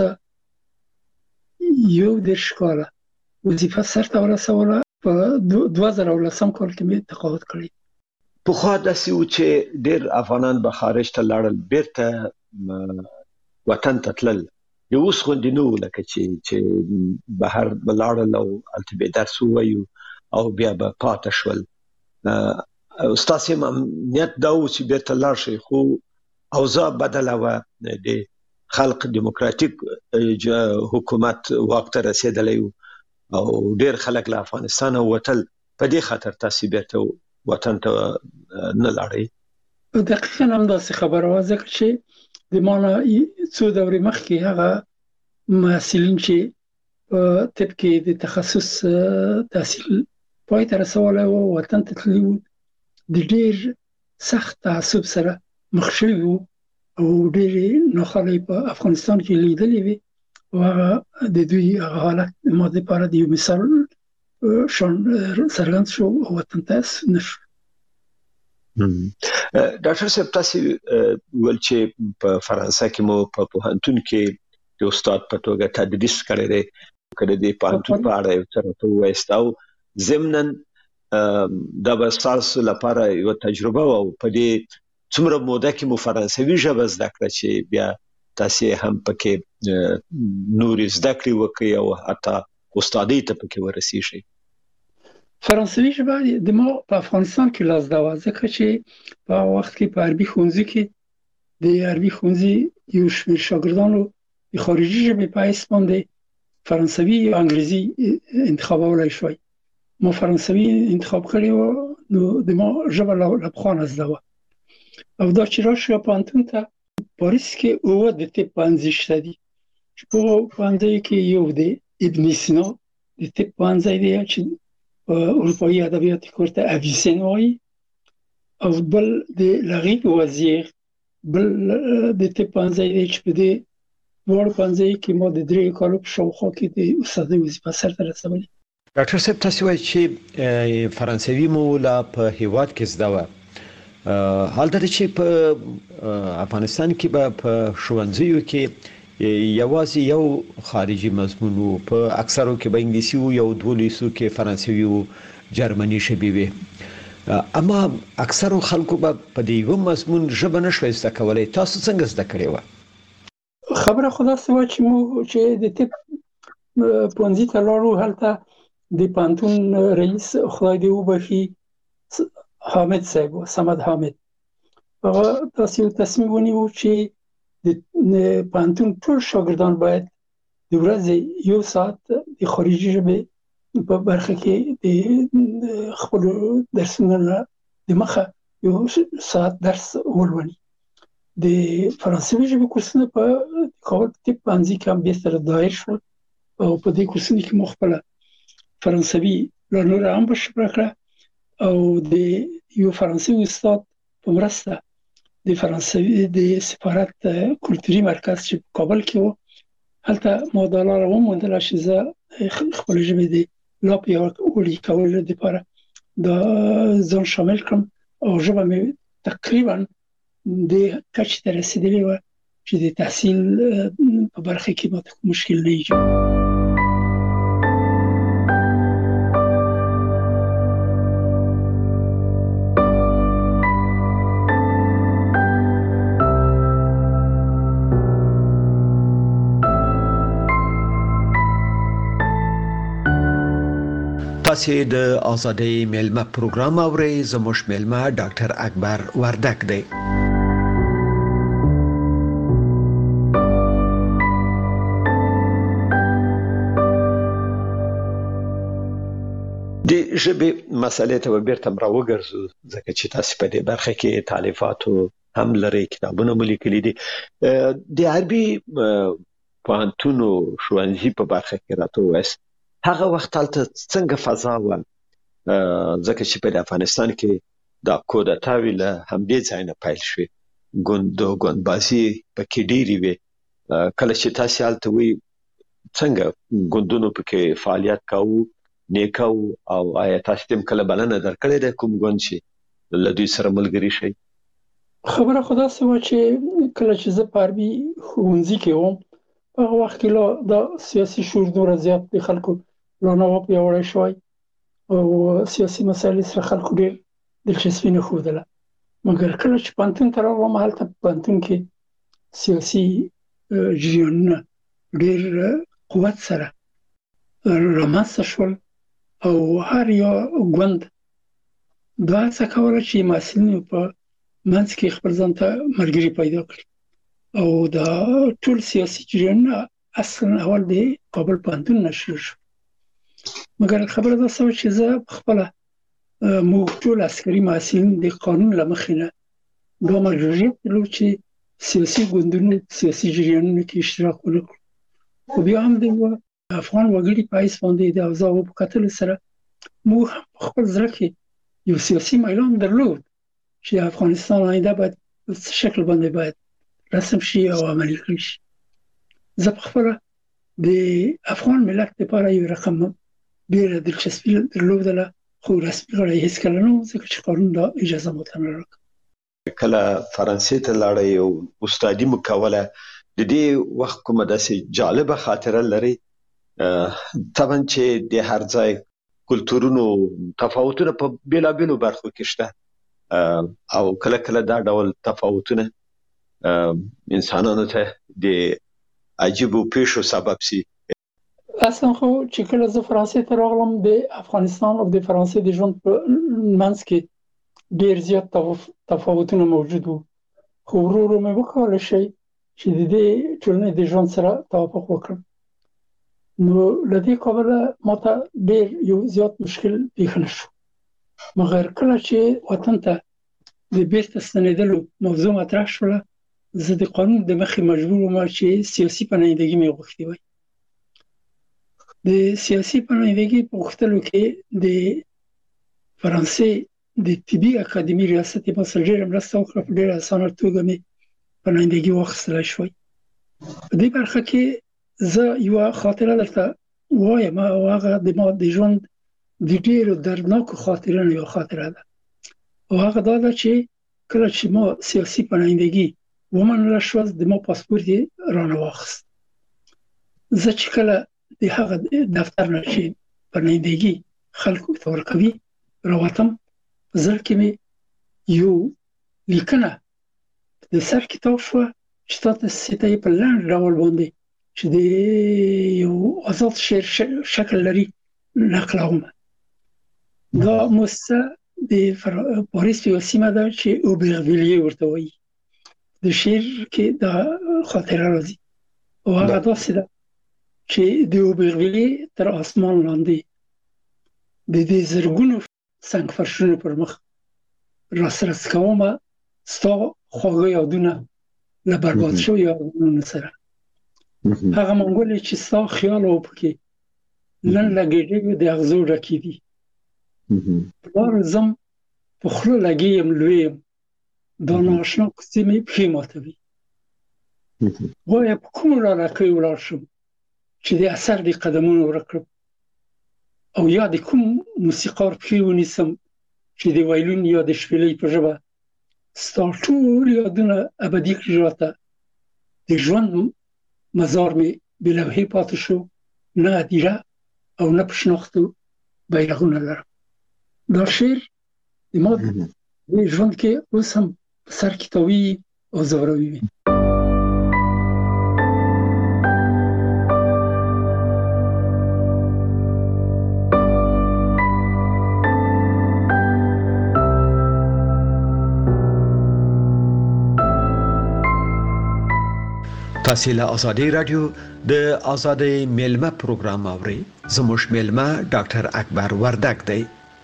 یو دېرش کاله وظیفه سرته ورسوله. په دوه زره اوولسم کال کې مې تقاعد کړی. پخوا داسې و چې ډېر افغانان به خارج ته لاړل، بیرته وطن ته تلل. یو اوس غوندې نه و لکه چې چې بهر به لاړل او هلته به درس ووایو او بیا به پاته شول. ستاسې هم نیت دا و چې بیرته لاړ شئ، خو اوضاع بدله وه. د خلق دیموکراتیک حکومت واک ته رسېدلی و او ډېر خلک له افغانستانه وتل. په دې خاطر تاسې بیرته وطن ته نه لاړئ؟ دقیقاً همداسې خبره وه، ځکه چې د ما نه څو دورې مخکې هغه محصلین چې په طب کې د تخصص تحصیل پای ته رسولی و وطن ته تللي وو، د ډېر سخت تعصب سره مخ شوي وو او ډېرې ناخوالې په افغانستان کې لیدلې وې، او هغه د دوی هغه حالت ما دپاره د یو مثال شان څرګند شو او وطن ته ستون شو. ډاکټر صاحب، تاسې ویل چې په فرانسه کې مو په پوهنتون کې د استاد په توګه تدریس کړی دی، که د دې پوهنتون په اړه یو څه راته ووایاست، او ضمناً دا به تاسو لپاره یو تجربه او په دې څومره موده کې مو فرانسوي ژبه زده کړه چې بیا تاسو هم پکې نور زده کړې وکړئ او حتی استادۍ ته پکې ورسیږئ. فرانسوي ژبه د ما په افغانستان کې لاس دا ځکه چې په وخت کې په عربي ښوونځي کې د عربي ښوونځي یو شمېر شاګردانو د خارجي ژبې په حیث باندې فرانسوي او انګلیسي انتخابولای شوی. ما فرانسوي انتخاب کړی و، نو د ما ژبه له پخوا نه زده وه. او دا چې راشو پوهنتون ته پاریس کې اووه د طب پوهنځي شته دي چې په پوهنځي کې یو دی ابن سینا د طب پوهنځی دی چې اروپایي ادبیات کې ورته اویسین وایي، او بل د لغیب وزیر بل د طب پوهنځی دی چې په دې دواړو پوهنځي کې ما د درې کالو په شاوخوا کې د استادۍ وظیفه سرته رسولې. ډاکټر صاحب تاسو وایي چې فرانسوي مو لا په هیواد کې زده وه، حالته چې په افغانستان کې به په ښوونځیو کې یوازې یو خارجي مضمون وو، په اکثرو کې به انګلیسي وو، یو دوه لیسو کې فرانسوي وو، جرمني ژبې وې، اما اکثرو خلکو به په دې یو مضمون ژبه نشوای زده کولی. تاسو څنګه زده کړې وه؟ خبره خو داسې وه چې موږ چې د طب پوهنځي ته لاړو، هلته د پوهنتون رئیس خدای دې وبخي حامد صاحب و، صمد حامد، هغه داسې یو تصمیم ونیو چې د پوهنتون ټول شاګردان باید د ورځې یو ساعت د خارجي ژبې په برخه کې د خپلو درسونو نه د مخه یو ساعت درس ولولي. د فرانسوي ژبې کورسونه په کابل طب پوهنځي کې هم بېرته دایر شول، او په دې کورسونو کې مو خپله فرانسوي لا نوره هم بشپړه کړه، او د یو فرانسوي استاد په مرسته د فرانسوي د سفارت کلتوري مرکز چې په کابل کې و، هلته ما دا لاره وموندله چې زه خپلې ژبې د لا پیاوړي کولو دپاره دا ځان شامل کړم، او ژبه مې تقریبا د کچې ته رسېدلې وه چې د تحصیل په برخه کې ماته کوم مشکل نه ایجاد. تاسو د آزادۍ میلمه پروګرام اورئ. زموږ میلمه ډاکټر اکبر وردک دی. د ژبې مسلې ته بیرته راوګرځو، ځکه چې تاسو په دې برخه کې تالیفاتو هم لري، کتابونه مو لیکلي دي. د عربي پوهنتونو ښوونځي په برخه کې راته ووایاست هغه وخت هلته څنګه فضا وه، ځکه چې په افغانستان کې دا کودتاوې له همدې ځای نه پیل شوې، ګوند او ګوندبازي پکې ډېرې وې. کله چې تاسو هلته وئ څنګه ګوندونو پکې فعالیت کاوه، نیکه او آیا تاسو هم کله بلنه درکړې ده کوم ګوند چې له دوی سره ملګري شئ؟ خبره خو داسې وه چې کله چې زه په عربي ښوونځي کې وم، په هغه وخت کې لا دا سیاسي شعور دومره زیات د خلکو لا نه وه پیاوړی شوی، او سیاسي مسایلو سره خلکو ډېر دلچسپي نه ښودله. مګر کله چې پوهنتون ته راغلم، هلته په پوهنتون کې سیاسي جریانونه ډېر قوت سره رامنځته شول، او هر یو ګوند دا هڅه کوله چې محصلینو په منځ کې خپل ځان ته ملګري پیدا کړي، او دا ټول سیاسي جریانونه اصلا اول د کابل پوهنتون نه شروع شو. مګر خبره داسې وه چې زه پخپله موږ ټول عسکري محصلین د قانون له مخې نه دا مجبوریت درلود چې سیاسي ګوندونو سیاسي جریانونو کې اشتراک ونه کړو. خو بیا هم د افغان وګړي په حیث باندې د اوضاعو په کتلو سره موږ هم په خپل زړه کې یو سیاسي میلان درلود چې افغانستان آینده باید په څه شکل باندې باید رسم شي او عملي کړی شي. زه پخپله د افغان ملت لپاره یو رقم ډېره دلچسپي درلودله، خو رسمي غړی هېڅکله نه وم، ځکه چې قانون دا اجازه ماته نه راکړه. کله فرانسې ته لاړئ او استادي مو کوله، د دې وخت کومه داسې جالبه خاطره لرئ؟ طبعا چې د هر ځای کلتورونو تفاوتونه په بیلابیلو برخو کې شته او کله کله دا ډول تفاوتونه انسانانو ته د عجیبو پیښو سبب سي. اصلا خو چې کله زه فرانسې ته راغلم د افغانستان او د فرانسې د ژوند په منځ کې ډېر زیات تفاوتونه موجود وو، خو ورو ورو مې وکولی شي چې د دې ټولنې د ژوند سره توافق وکړم. نو له دې کبله ماته ډېر یو زیات مشکل پیښ نه شو، مګر کله چې وطن ته د بیرته ستنېدلو موضوع مطرح شوله، زه د قانون د مخې مجبور وم چې سیاسي پناهندګي مې غوښتې وای. د سیاسي پناهندګي په غوښتلو کې د فرانسې د طبي اکاډمي ریاست یې ما سره ډېره مرسته وکړه، په ډېره اسانه توګه مې پناهندګي واخیستلی شوی. په دې برخه کې زه یوه خاطره درته وایم او هغه د ما د ژوند د ډېرو دردناکو خاطرونو یوه خاطره ده، او هغه دا ده چې کله چې ما سیاسي پناهندګي ومنله شوه، د ما پاسپورت یې رانه واخیست. زه چې کله د هغه دفتر نه چې پناهندګي خلکو ته ورکوي راوتم، په زړه کې مې یو لیکنه د سر کتاب شوه چې تا ته یې په لنډ ډول باندې چې د یو آزاد شعر شکل لري نقلوم. دا مؤسسه د پاریس په یوه سیمه ده چې اوبرغویلیه ورته وایي. د شعر کې دا خاطره راځي او هغه داسې ده چې د اوبرغویلیه تر اسمان لاندې د دې زرګونو سنگ فرشونو پر مخ راسره څکومه ستا خواږه یادونه له برباد شویو یادونو سره. هغه منګولې چې ستا خیال و پکې نن له ګېډیو د اغزو ډکې دي. په لارو ځم په خوله لګې یم لوی یم، دا نااشنا کوڅې مې پښې ماتوي. وایم په کومو لالکیو ولاړ شم چې د اثر د قدمونو ورک کړم، او یا د کوم موسیقار پښې ونیسم چې د وایلون یا د شپېلۍ په ژبه ستا ټول یادونه ابدي کړي راته. د ژوند مزار مې بې لوحې پاتې شو، نه هدیره او نه په شناختو بیرغونه لرم. دا شعر د ما د ژوند کې اوس هم په سر کې تاویږي او ځوروي مې. تاسو له آزادۍ رادیو د آزادۍ میلمه پروګرام اورئ. زموږ میلمه ډاکټر اکبر وردک دی.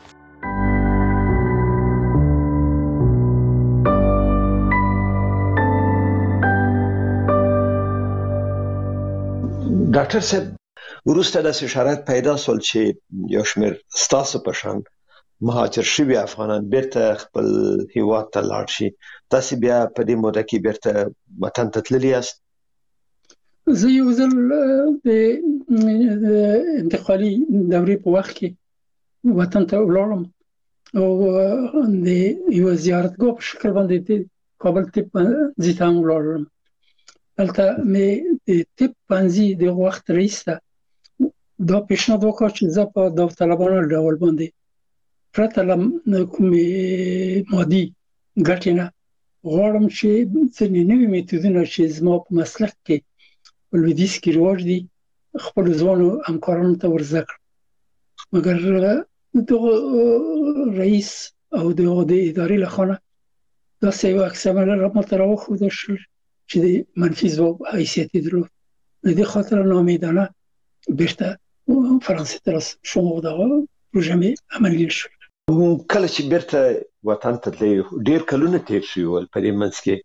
ډاکټر صاحب، وروسته داسې شرایط پیدا شول چې یو شمېر ستاسو په شان مهاجر شوي افغانان بیرته خپل هیواد ته لاړ شي. تاسو بیا په دې موده کې بیرته وطن ته تللي یاست؟ زه یو ځل د انتقالي دورې په وخت کې وطن ته ولاړم او د یو زیارتګاه په شکل باندې د کابل طب پوهنځي ته هم ولاړم. هلته مې د طب پوهنځي د وخت رئیس ته دا پیشنهاد وکړ چې زه په داوطلبانه ډول باندې پرته له کومې مادي ګټې نه غواړم چې ځینې نوي میتودونه چې زما په مسلک کې په لویدیځ کې رواج دي خپلو ځوانو همکارانو ته ور زده کړم. مګر دغه رئیس او دغه د ادارې له خوا نه داسې یو عکس العمل راته راوښودل شول چې د منفي ځواب حیثیت یې درلود. د دې خاطر ناامیدانه بیرته فرانسې ته راسم شوم او دغه پروژه مې عملي شول. کله چې بیرته وطن ته تللې ډېر کلونه تېر شوي ول په دې منځ کې؟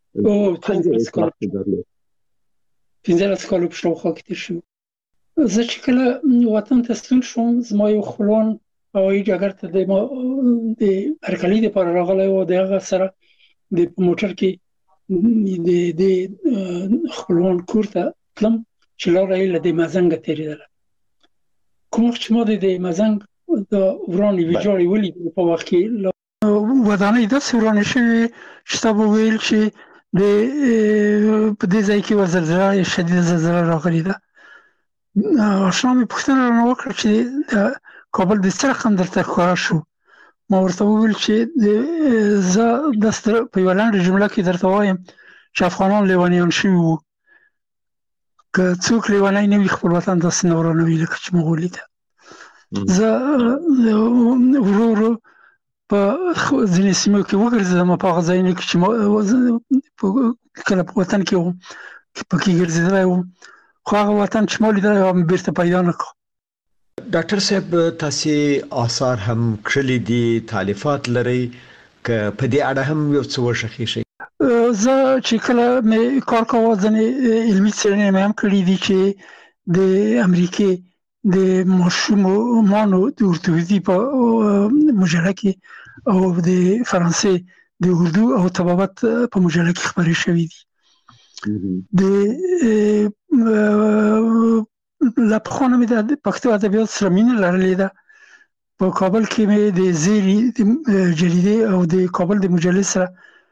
پنځلس کاله په شاوخوا کې تېر شوي. زه چې کله وطن ته ستون شوم، زما یو خپلوان هوایي ډګر ته د د هرکلي دپاره راغلی و. د هغه سره د په موټر کې د د خپلوان کور ته تلم چې لاره یې له د مزنګه تېرېدله. کوم وخت چې ما د د مزنګ د ورانې ویجاړې ولیدې په وخت کې ودانۍ داسې ورانې شوې چې تا به ویل چې د په دې ځای کې یوه زلزله شدیده زلزله راغلې ده. اشنا مې پوښتنه رانه وکړه چې د کابل د سره خندر ته ښکارا شو. ما ورته وویل چې زه د ستر په یوه لنډه جمله کې درته وایم چې افغانان لیونیان شوي وو. که څوک لیونی نه وي خپل وطن داسې نه ورانوي لکه چې موږ ولیده. زه ورو ورو په ځینې سیمو کې وګرځېدم، په هغه ځایونو کې چې کله په وطن کې وم پکې ګرځېدلی وم، خو هغه وطن چې ما لیدلی و بیرته پیدا نه کړ. ډاکټر صاحب تاسې آثار هم کړلي دي، تالیفات لرئ، که په دې اړه هم یو څه وشخیږئ؟ زه چې کله مې کار کاوه ځینې علمي څېړنې مې هم کړي دي چې د امریکې د ماشومانو د ارتوپیدي په مجله کې او د فرانسې د اردو او طبابت په مجله کې خپرې شوي دي. د له پخوا نه مې د پښتو ادبیاتو سره مینه لرلې ده. په کابل کې مې د زیري د جریدې او د کابل د مجلې سره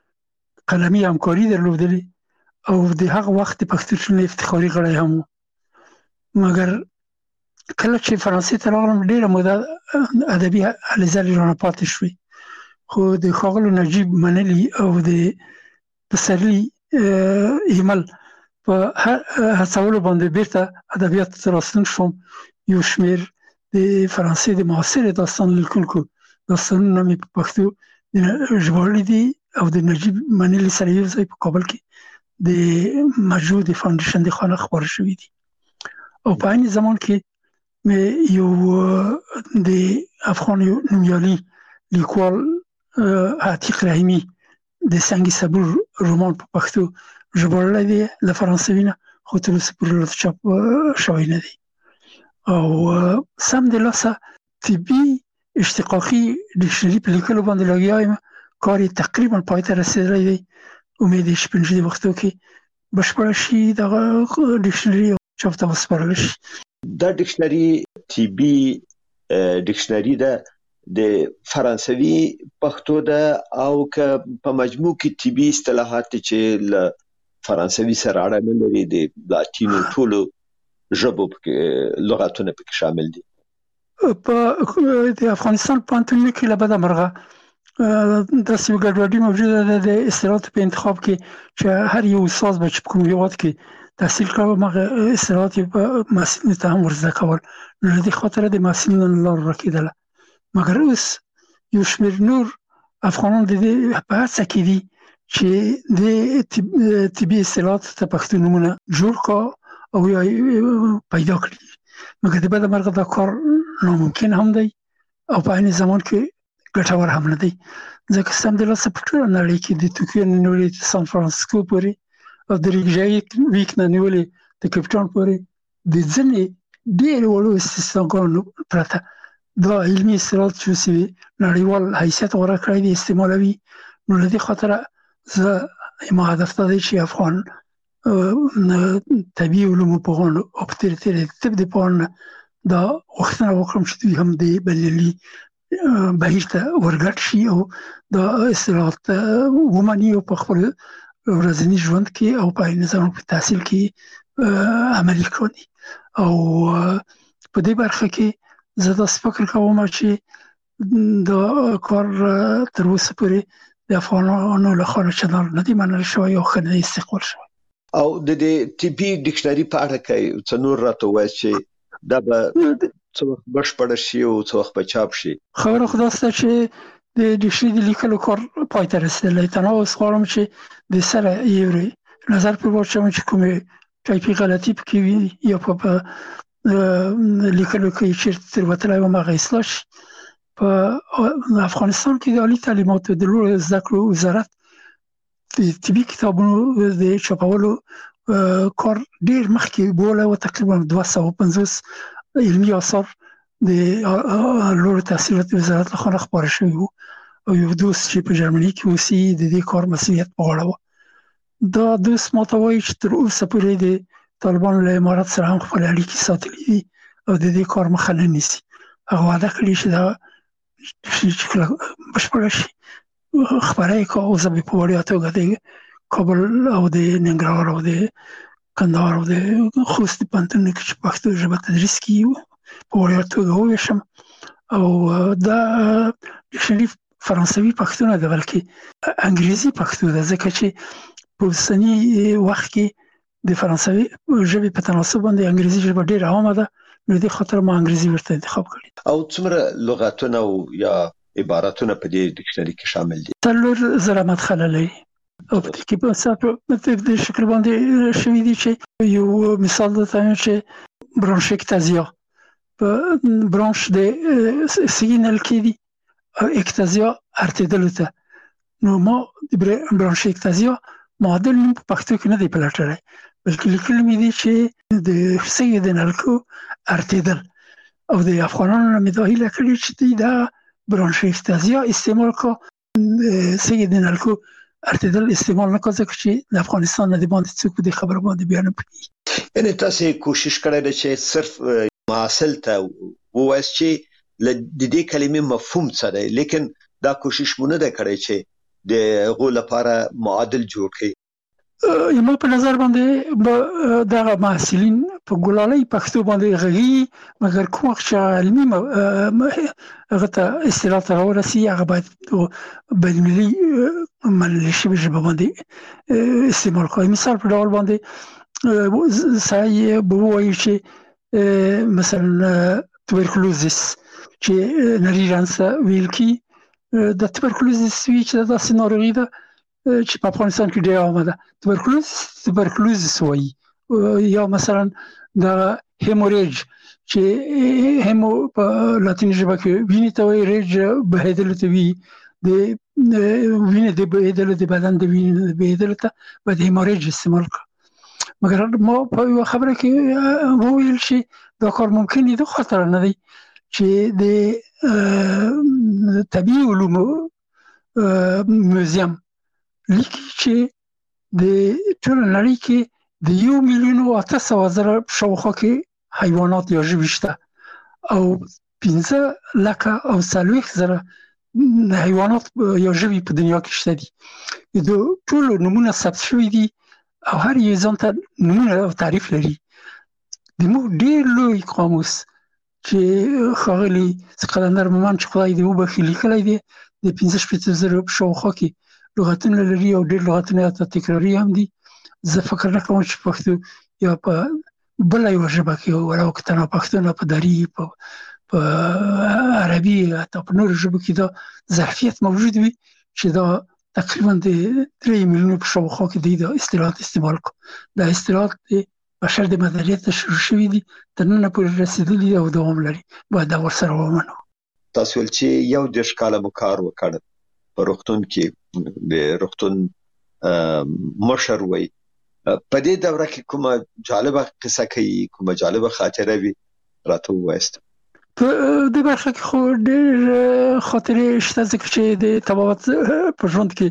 قلمي همکاري درلودلې او د هغه وخت د پښتو ټولنې افتخاري غړی هم و. مګر کله چې فرانسې ته راغلم ډېره موده ادبي هلې ځلې رانه پاتې شوې، خو د ښاغلو نجیب منلي او د پسرلي ایمل په هڅولو باندې بیرته ادبیاتو ته راستون شوم. یو شمېر د فرانسې د معاصرې داستان لیکونکو داستانونه مې په پښتو ژباړلي دي او د نجیب منلي سره یو ځای په کابل کې د مجو د فاونډیشن د خوا نه خپاره شوي دي. او په عین زمان کې مې یو د افغان نومیالي لیکوال عتیق رحیمي د سنگ صبور رومان په پښتو ژباړلی دی له فرانسوي نه، خو تر اوسه پورې چاپ شوی نه دی. او سم د لاسه طبي اشتقاقي ډکشنري په لیکلو باندې لګیا یم. کار یې تقریبا پای ته رسېدلی دی. امید یې چې په نږدې وختو کې بشپړه شي، دغه ډکشنري چاپ ته وسپارل شي. دا ډکشنري طبي ډکشنري ده، د فرانسوي پښتو ده، او که په مجموع کې طبي اصطلاحات چې له فرانسوي سره اړه نه لري د لاتینو ټولو ژبو لغاتونه پکې شامل دي. په د افغانستان پوهنتونونو کې له بده مرغه داسې یوه ګډوډي موجوده ده د اصطلاحاتو په انتخاب کې چې هر یو استاد به چې په کوم هېواد کې تحصیل کړی هغه اصطلاحات یې په محصلینو ته هم ورزده کول، نو له دې خاطره د محصلینو نه لار ورکېدله. مګر اوس یو شمېر نور افغانان د دې په هڅه کې دي چې د طبي اصطلاحاتو ته پښتو نومونه جوړ کړه او یا پیدا کړي. مګر د بده مرغه دا کار ناممکن هم دی او په عین زمان کې ګټور هم نه دی، ځکه سمدلاسه په ټوله نړۍ کې د توکیو نه نیولې د سان فرانسیسکو پورې او د ریکجایک ویک نه نیولې د کیپټاون پورې د ځینې ډېرې وړو استثناګانو پرته دا علمي اصطلاحات چې اوس یې نړیوال حیثیت غوره کړی دی استعمالوي. نو له دې خاطره زه زما هدف دا دی چې افغان طبي علومو پوهانو او په تېره تېره د طب د پوهانو نه دا غوښتنه وکړم چې دوی هم د بریالي بهیر ته ورګډ شي او دا اصطلاحات ومني او په خپل ورځني ژوند کې او په عین زمان په تحصیل کې عملي کړي. او په دې برخه کې زه داسې فکر کوم چې دا کار تر اوسه پورې د افغانانو لخوا چندان نه دی منل شوی او ښه نه دی استقبال شوی. او د دې طبي ډکشنري په اړه کې څه نور راته ووایه چې دا به څه وخت بشپړه شي او څه وخت به چاپ شي؟ خبره خو داسې ده چې د ډکشنري د لیکلو کار پای ته رسېدلی. تنها اوس غواړم چې د سره یو نظر پرې واچوم چې کومې ټایپي غلطي پکې وي یا په لیکلو کې چېرته تېروتلی وم هغه اصلاح شي. په افغانستان کې د عالي تعلیماتو د لوړو زده کړو وزارت د طبي کتابونو د چاپولو کار ډېر مخکې بولی و. تقریبا دوه سوه پنځوس علمي آثار د لوړو تحصیلاتو وزارت لخوا نه خپاره شوي وو او یو دوست چې په جرمني کې اوسي د دې کار مسؤلیت په غاړه وه. دا دوست ماته وایي چې تر اوسه پورې د طالبانو له امارت سره هم خپلې اړیکې ساتلي دي او د دې کار مخه نه نیسي. هغه وعده کړې چې دا چې کله بشپړه شي خپره یې کړه. او زه به په وړیا توګه د کابل او د ننګرهار او د کندهار او د خوست پوهنتونونو کې چې پښتو ژبه تدریس کیږي په وړیا توګه وویشم او دا ډکشنري فرانسوي پښتو نه ده بلکې انګریزي پښتو ده، ځکه چې په اوسني وخت کې د فرانسوي ژبې په تناسب باندې انګریزي ژبه ډېره عامه ده، نو دې خاطر ما انګریزي ورته انتخاب کړی. او څومره لغاتونه او یا عبارتونه په دې ډکشنري کې شامل دي؟ څلور زره مدخله لري او په دې کې په ساتو د شکل باندې شوي دي چې یو مثال درته وایم چې برانشکتازیا په برانش د سیګنال کې دي او اکتازیا ارتدلو ته، نو ما د برانشکتازیا معادل نوم په پښتو کې نه دی پلټلی، بلکې لیکلی مې دي چې د سیګنال کو ارتدل، او د افغانانو نه مې دا هیله کړې چې دوی دا برانشکتازیا استعمال کو، سیګنال کو ارتدل استعمال نه کوي، ځکه چې د افغانستان نه د باندې څوک په دې خبره باندې بیان نه کوي. یعنې تاسو کوشش کړی دی چې صرف معاصل ته ووایاست چې د دې کلمې مفهوم څه دی، لیکن دا کوشش مو نه دی کړی چې د هغو لپاره معادل جوړ کړئ. یما په نظر باندې دغه محصلین په ګلالۍ پښتو باندې غږی، مګر کوم وخت چې علمي هغه ته اصطلاح ته ورسي هغه باید بین‌المللي منل شوې ژبه باندې استعمال کوي. مثال په ډول باندې سایه به وایي چې مثلا توبرکلوزیس چې نری رانسه ویل کی د توبرکلوزیس وی چې داسې ناروغي ده چې په افغانستان کې ډېر عامه ده، توبرکلوز توبرکلوزیس وایي، یا مثلا د هیموریج چې هیمو په لاتیني ژبه کې وینې ته وایي، ریج بهېدلو ته وایي، د وینې د بهېدلو د بدن د وینې د بهېدلو ته باید هیموریج استعمال کړو. مګر ما په یوه خبره کې وویل چې دا کار ممکن دی، دا خطر نه دی چې د طبیعي علومو موزیم لیکي چې د ټول نړۍ کې د یو میلیون او اته سوه زره شاوخوا کې حیوانات یا ژوي شته، او پنځه لکه او څلوېښت زره حیوانات یا ژوي په دنیا کې شته دي. د ټولو نومونه ثبت شوي دي او هر یو ځان ته نومونه او تعریف لري. زموږ ډېر لوی قاموس چې ښاغلي سکندر مومند چې خدای دې وبخښي لیکلی دی، د پنځه شپېته زره په شاوخوا کې لغتونه لري او ډېر لغتونه یې تکراري هم دي. زه فکر نه کوم چې پښتو یا په بله یوه ژبه کې ولو که تنها پښتو نه په دري په عربي حتی په نورو ژبو کې دا ظرفیت موجود وي چې دا تقریبا د درې میلیونو په شاوخوا کې دوی دا اصطلاحات استعمال کړو. دا اصطلاحات د بشر د مدنیت نه شروع شوي دي، تر ننه پورې رسېدلي او دوام لري، باید دا ورسره ومنو. تاسو ویل چې یو دېرش کاله مو کار وکړ په روغتون کې، د روغتون مشر وی، په دې دوره کې کومه جالبه قصه کوي، کومه جالبه خاطره وي راته ووایاست؟ په دې برخه کې خو ډېر خاطرې شته، ځکه چې د طبابت په ژوند کې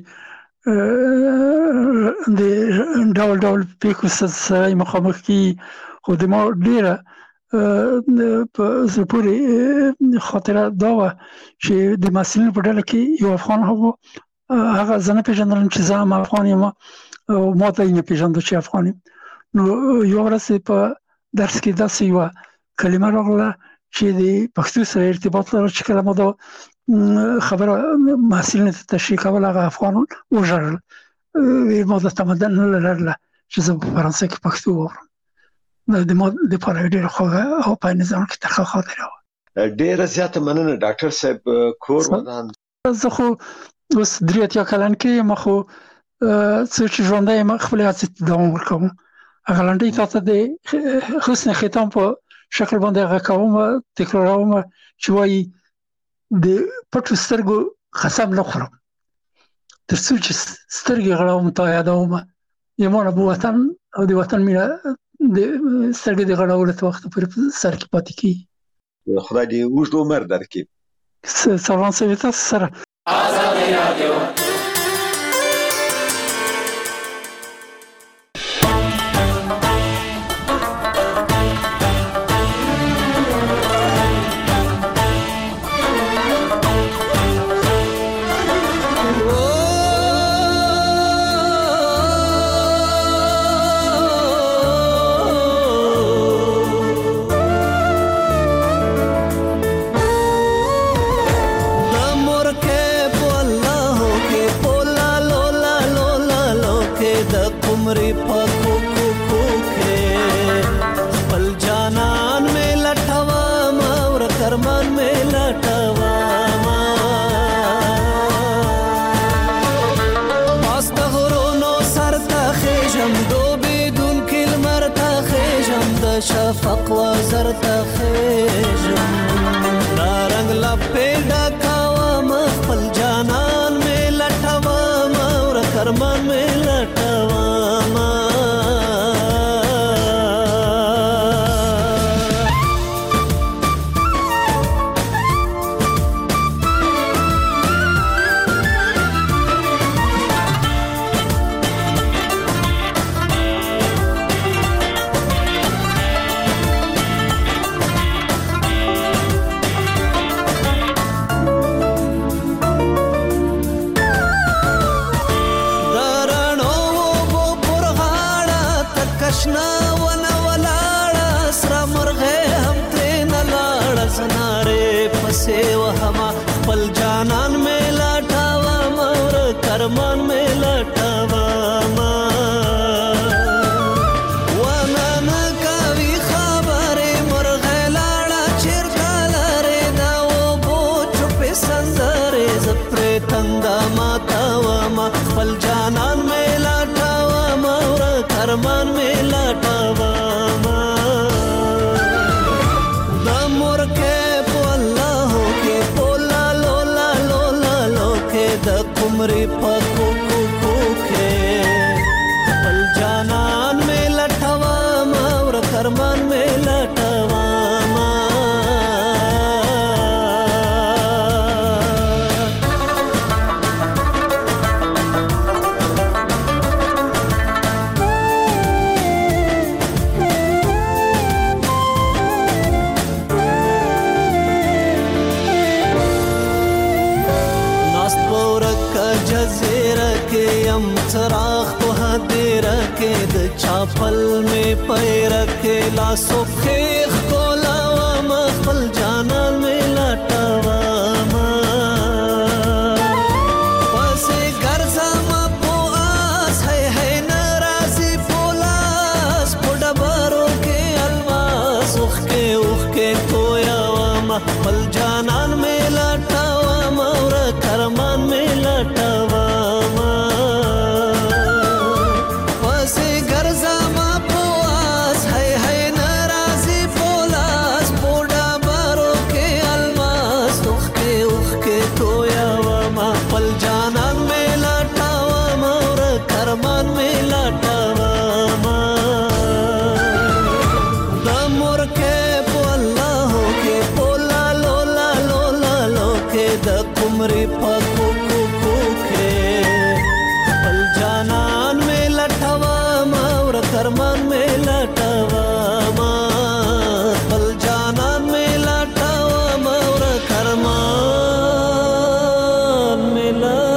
د ډول ډول پیښو سره مخامخ کېږي، خو د ما ډېره په زړه پورې خاطره دا وه چې د محصلینو په ډله کې یو افغان هغه هغه زه نه پېژندلم چې زه هم افغان یم او ما ته یې نه پېژانده چې افغان یم. نو یوه ورځ په درس کې داسې یوه کلمه راغله چې د پښتو سره ارتباط لرله، چې کله ما دا خبره محصلینو ته تشریح کوله هغه افغان وژړل، ما د تمدن نه لرله چې زه په فرانسه کې پښتو واورم. د ما دپاره ډېره خوږه او په نظام کې ترخه خاطره وه. ډېره زیاته مننه ډاکټر صاحب. کور ودان زه خو اوس درې اتیا کلن کې یم، خو څه چې ژوندی یم خپلې هڅې ته دوام ورکوم. هغه لنډۍ تا ته د حسن ختام په شکل باندې هغه کوم تکراروم چې وایي د پټو سترګو قسم نه خورم تر څو چې سترګې غړوم تا یادوم، یمانه به وطن او د وطن مینه د سترګې د غړولو ته وخت پورې په سر کې پاتې کېږي. خدای دې اوږد عمر درکړي. سلام سوي تاسو سره. آزادي رادیو कुमरी पको को के पल जानन में लटवा और करमन में लटवा شفق وزرت خیجم دارنگ لپی ڈکاوا مخپل جانان میں لٹوا مور کرمان میں لٹوا पल जानन में लटावा मोर करमान में लटावा वनन कवि खबरे मोर गलाड़ा चिरकाला रे दाओ बो चुपे संदरे जप्रे तंदा मातावा मा पल जानन में लटावा मोर करमान में लटावा दमोर के कुमरी पको को के पल जानन में लटवा और करमान में लटवा चराग को हदेर के द चापल में पैर के लासो खेख को लावा मखल जाना में लटवा पसे गर्जा मा पो आस है है नाराजी पोलास पोडबारो के अलवास उख के उख के कोयावा मखल जाना में लटवा मोर करमान में लटवा कुमरी पको को के पल जानन में लटवा और करमान में लटवा पल जानन में लटवा और करमान में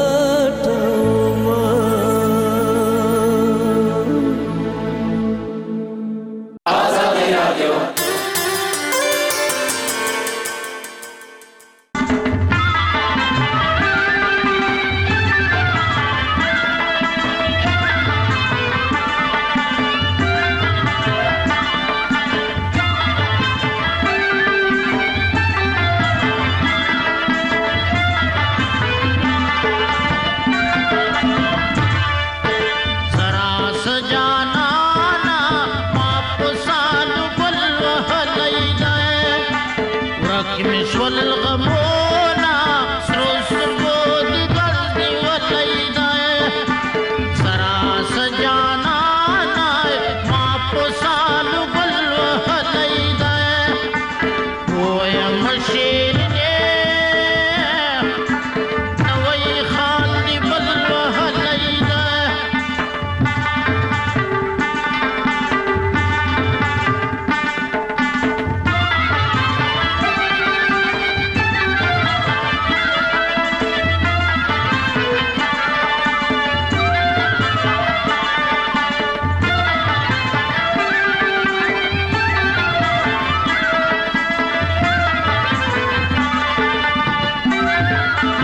लटवा आजादी राडियो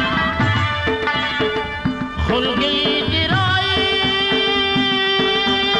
खुल गई गिराई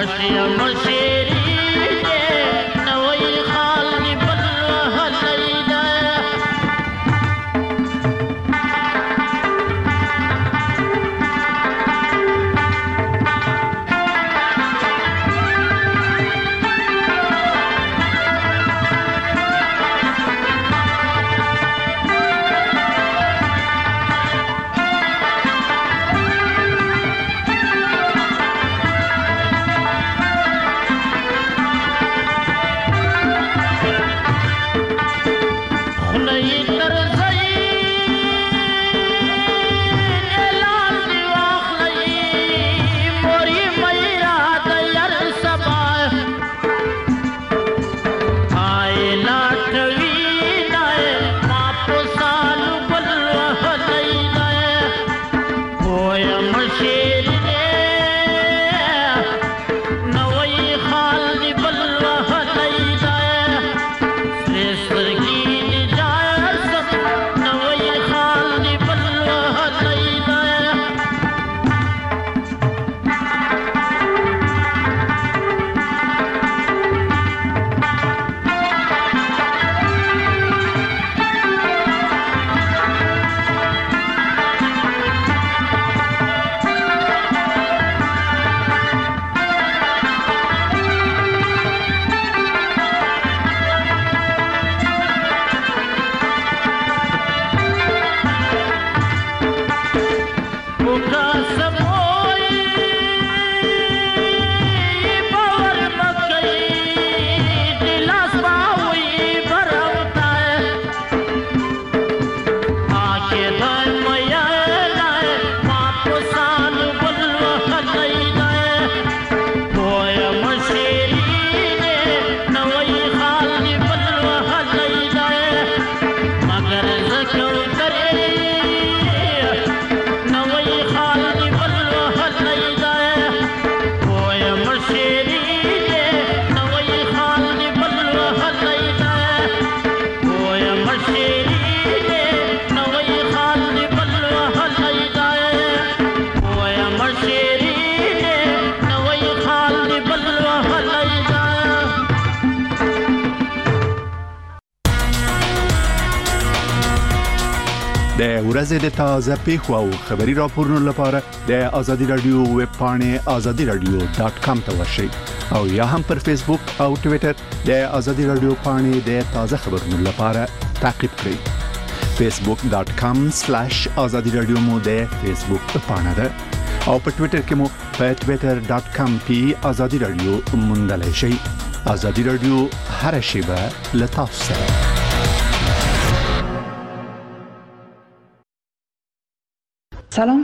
د ورځې د تازه پیښو او خبري راپورونو لپاره د ازادي رادیو ویب پاڼه ازادي رادیو ډاټ کام ته ورشئ او یا هم پر فیسبوک او ټوئیټر د ازادي رادیو پاڼه د تازه خبرونو لپاره تعقیب کړئ. فیسبوک ډاټ کام سلیش ازادي رادیو مو د فیسبوک پاڼه ده او په ټوئیټر کې مو په ټوئیټر ډاټ کام پی ازادي رادیو موندلای شئ. ازادي رادیو هر شیبه لتاسو سره. سلام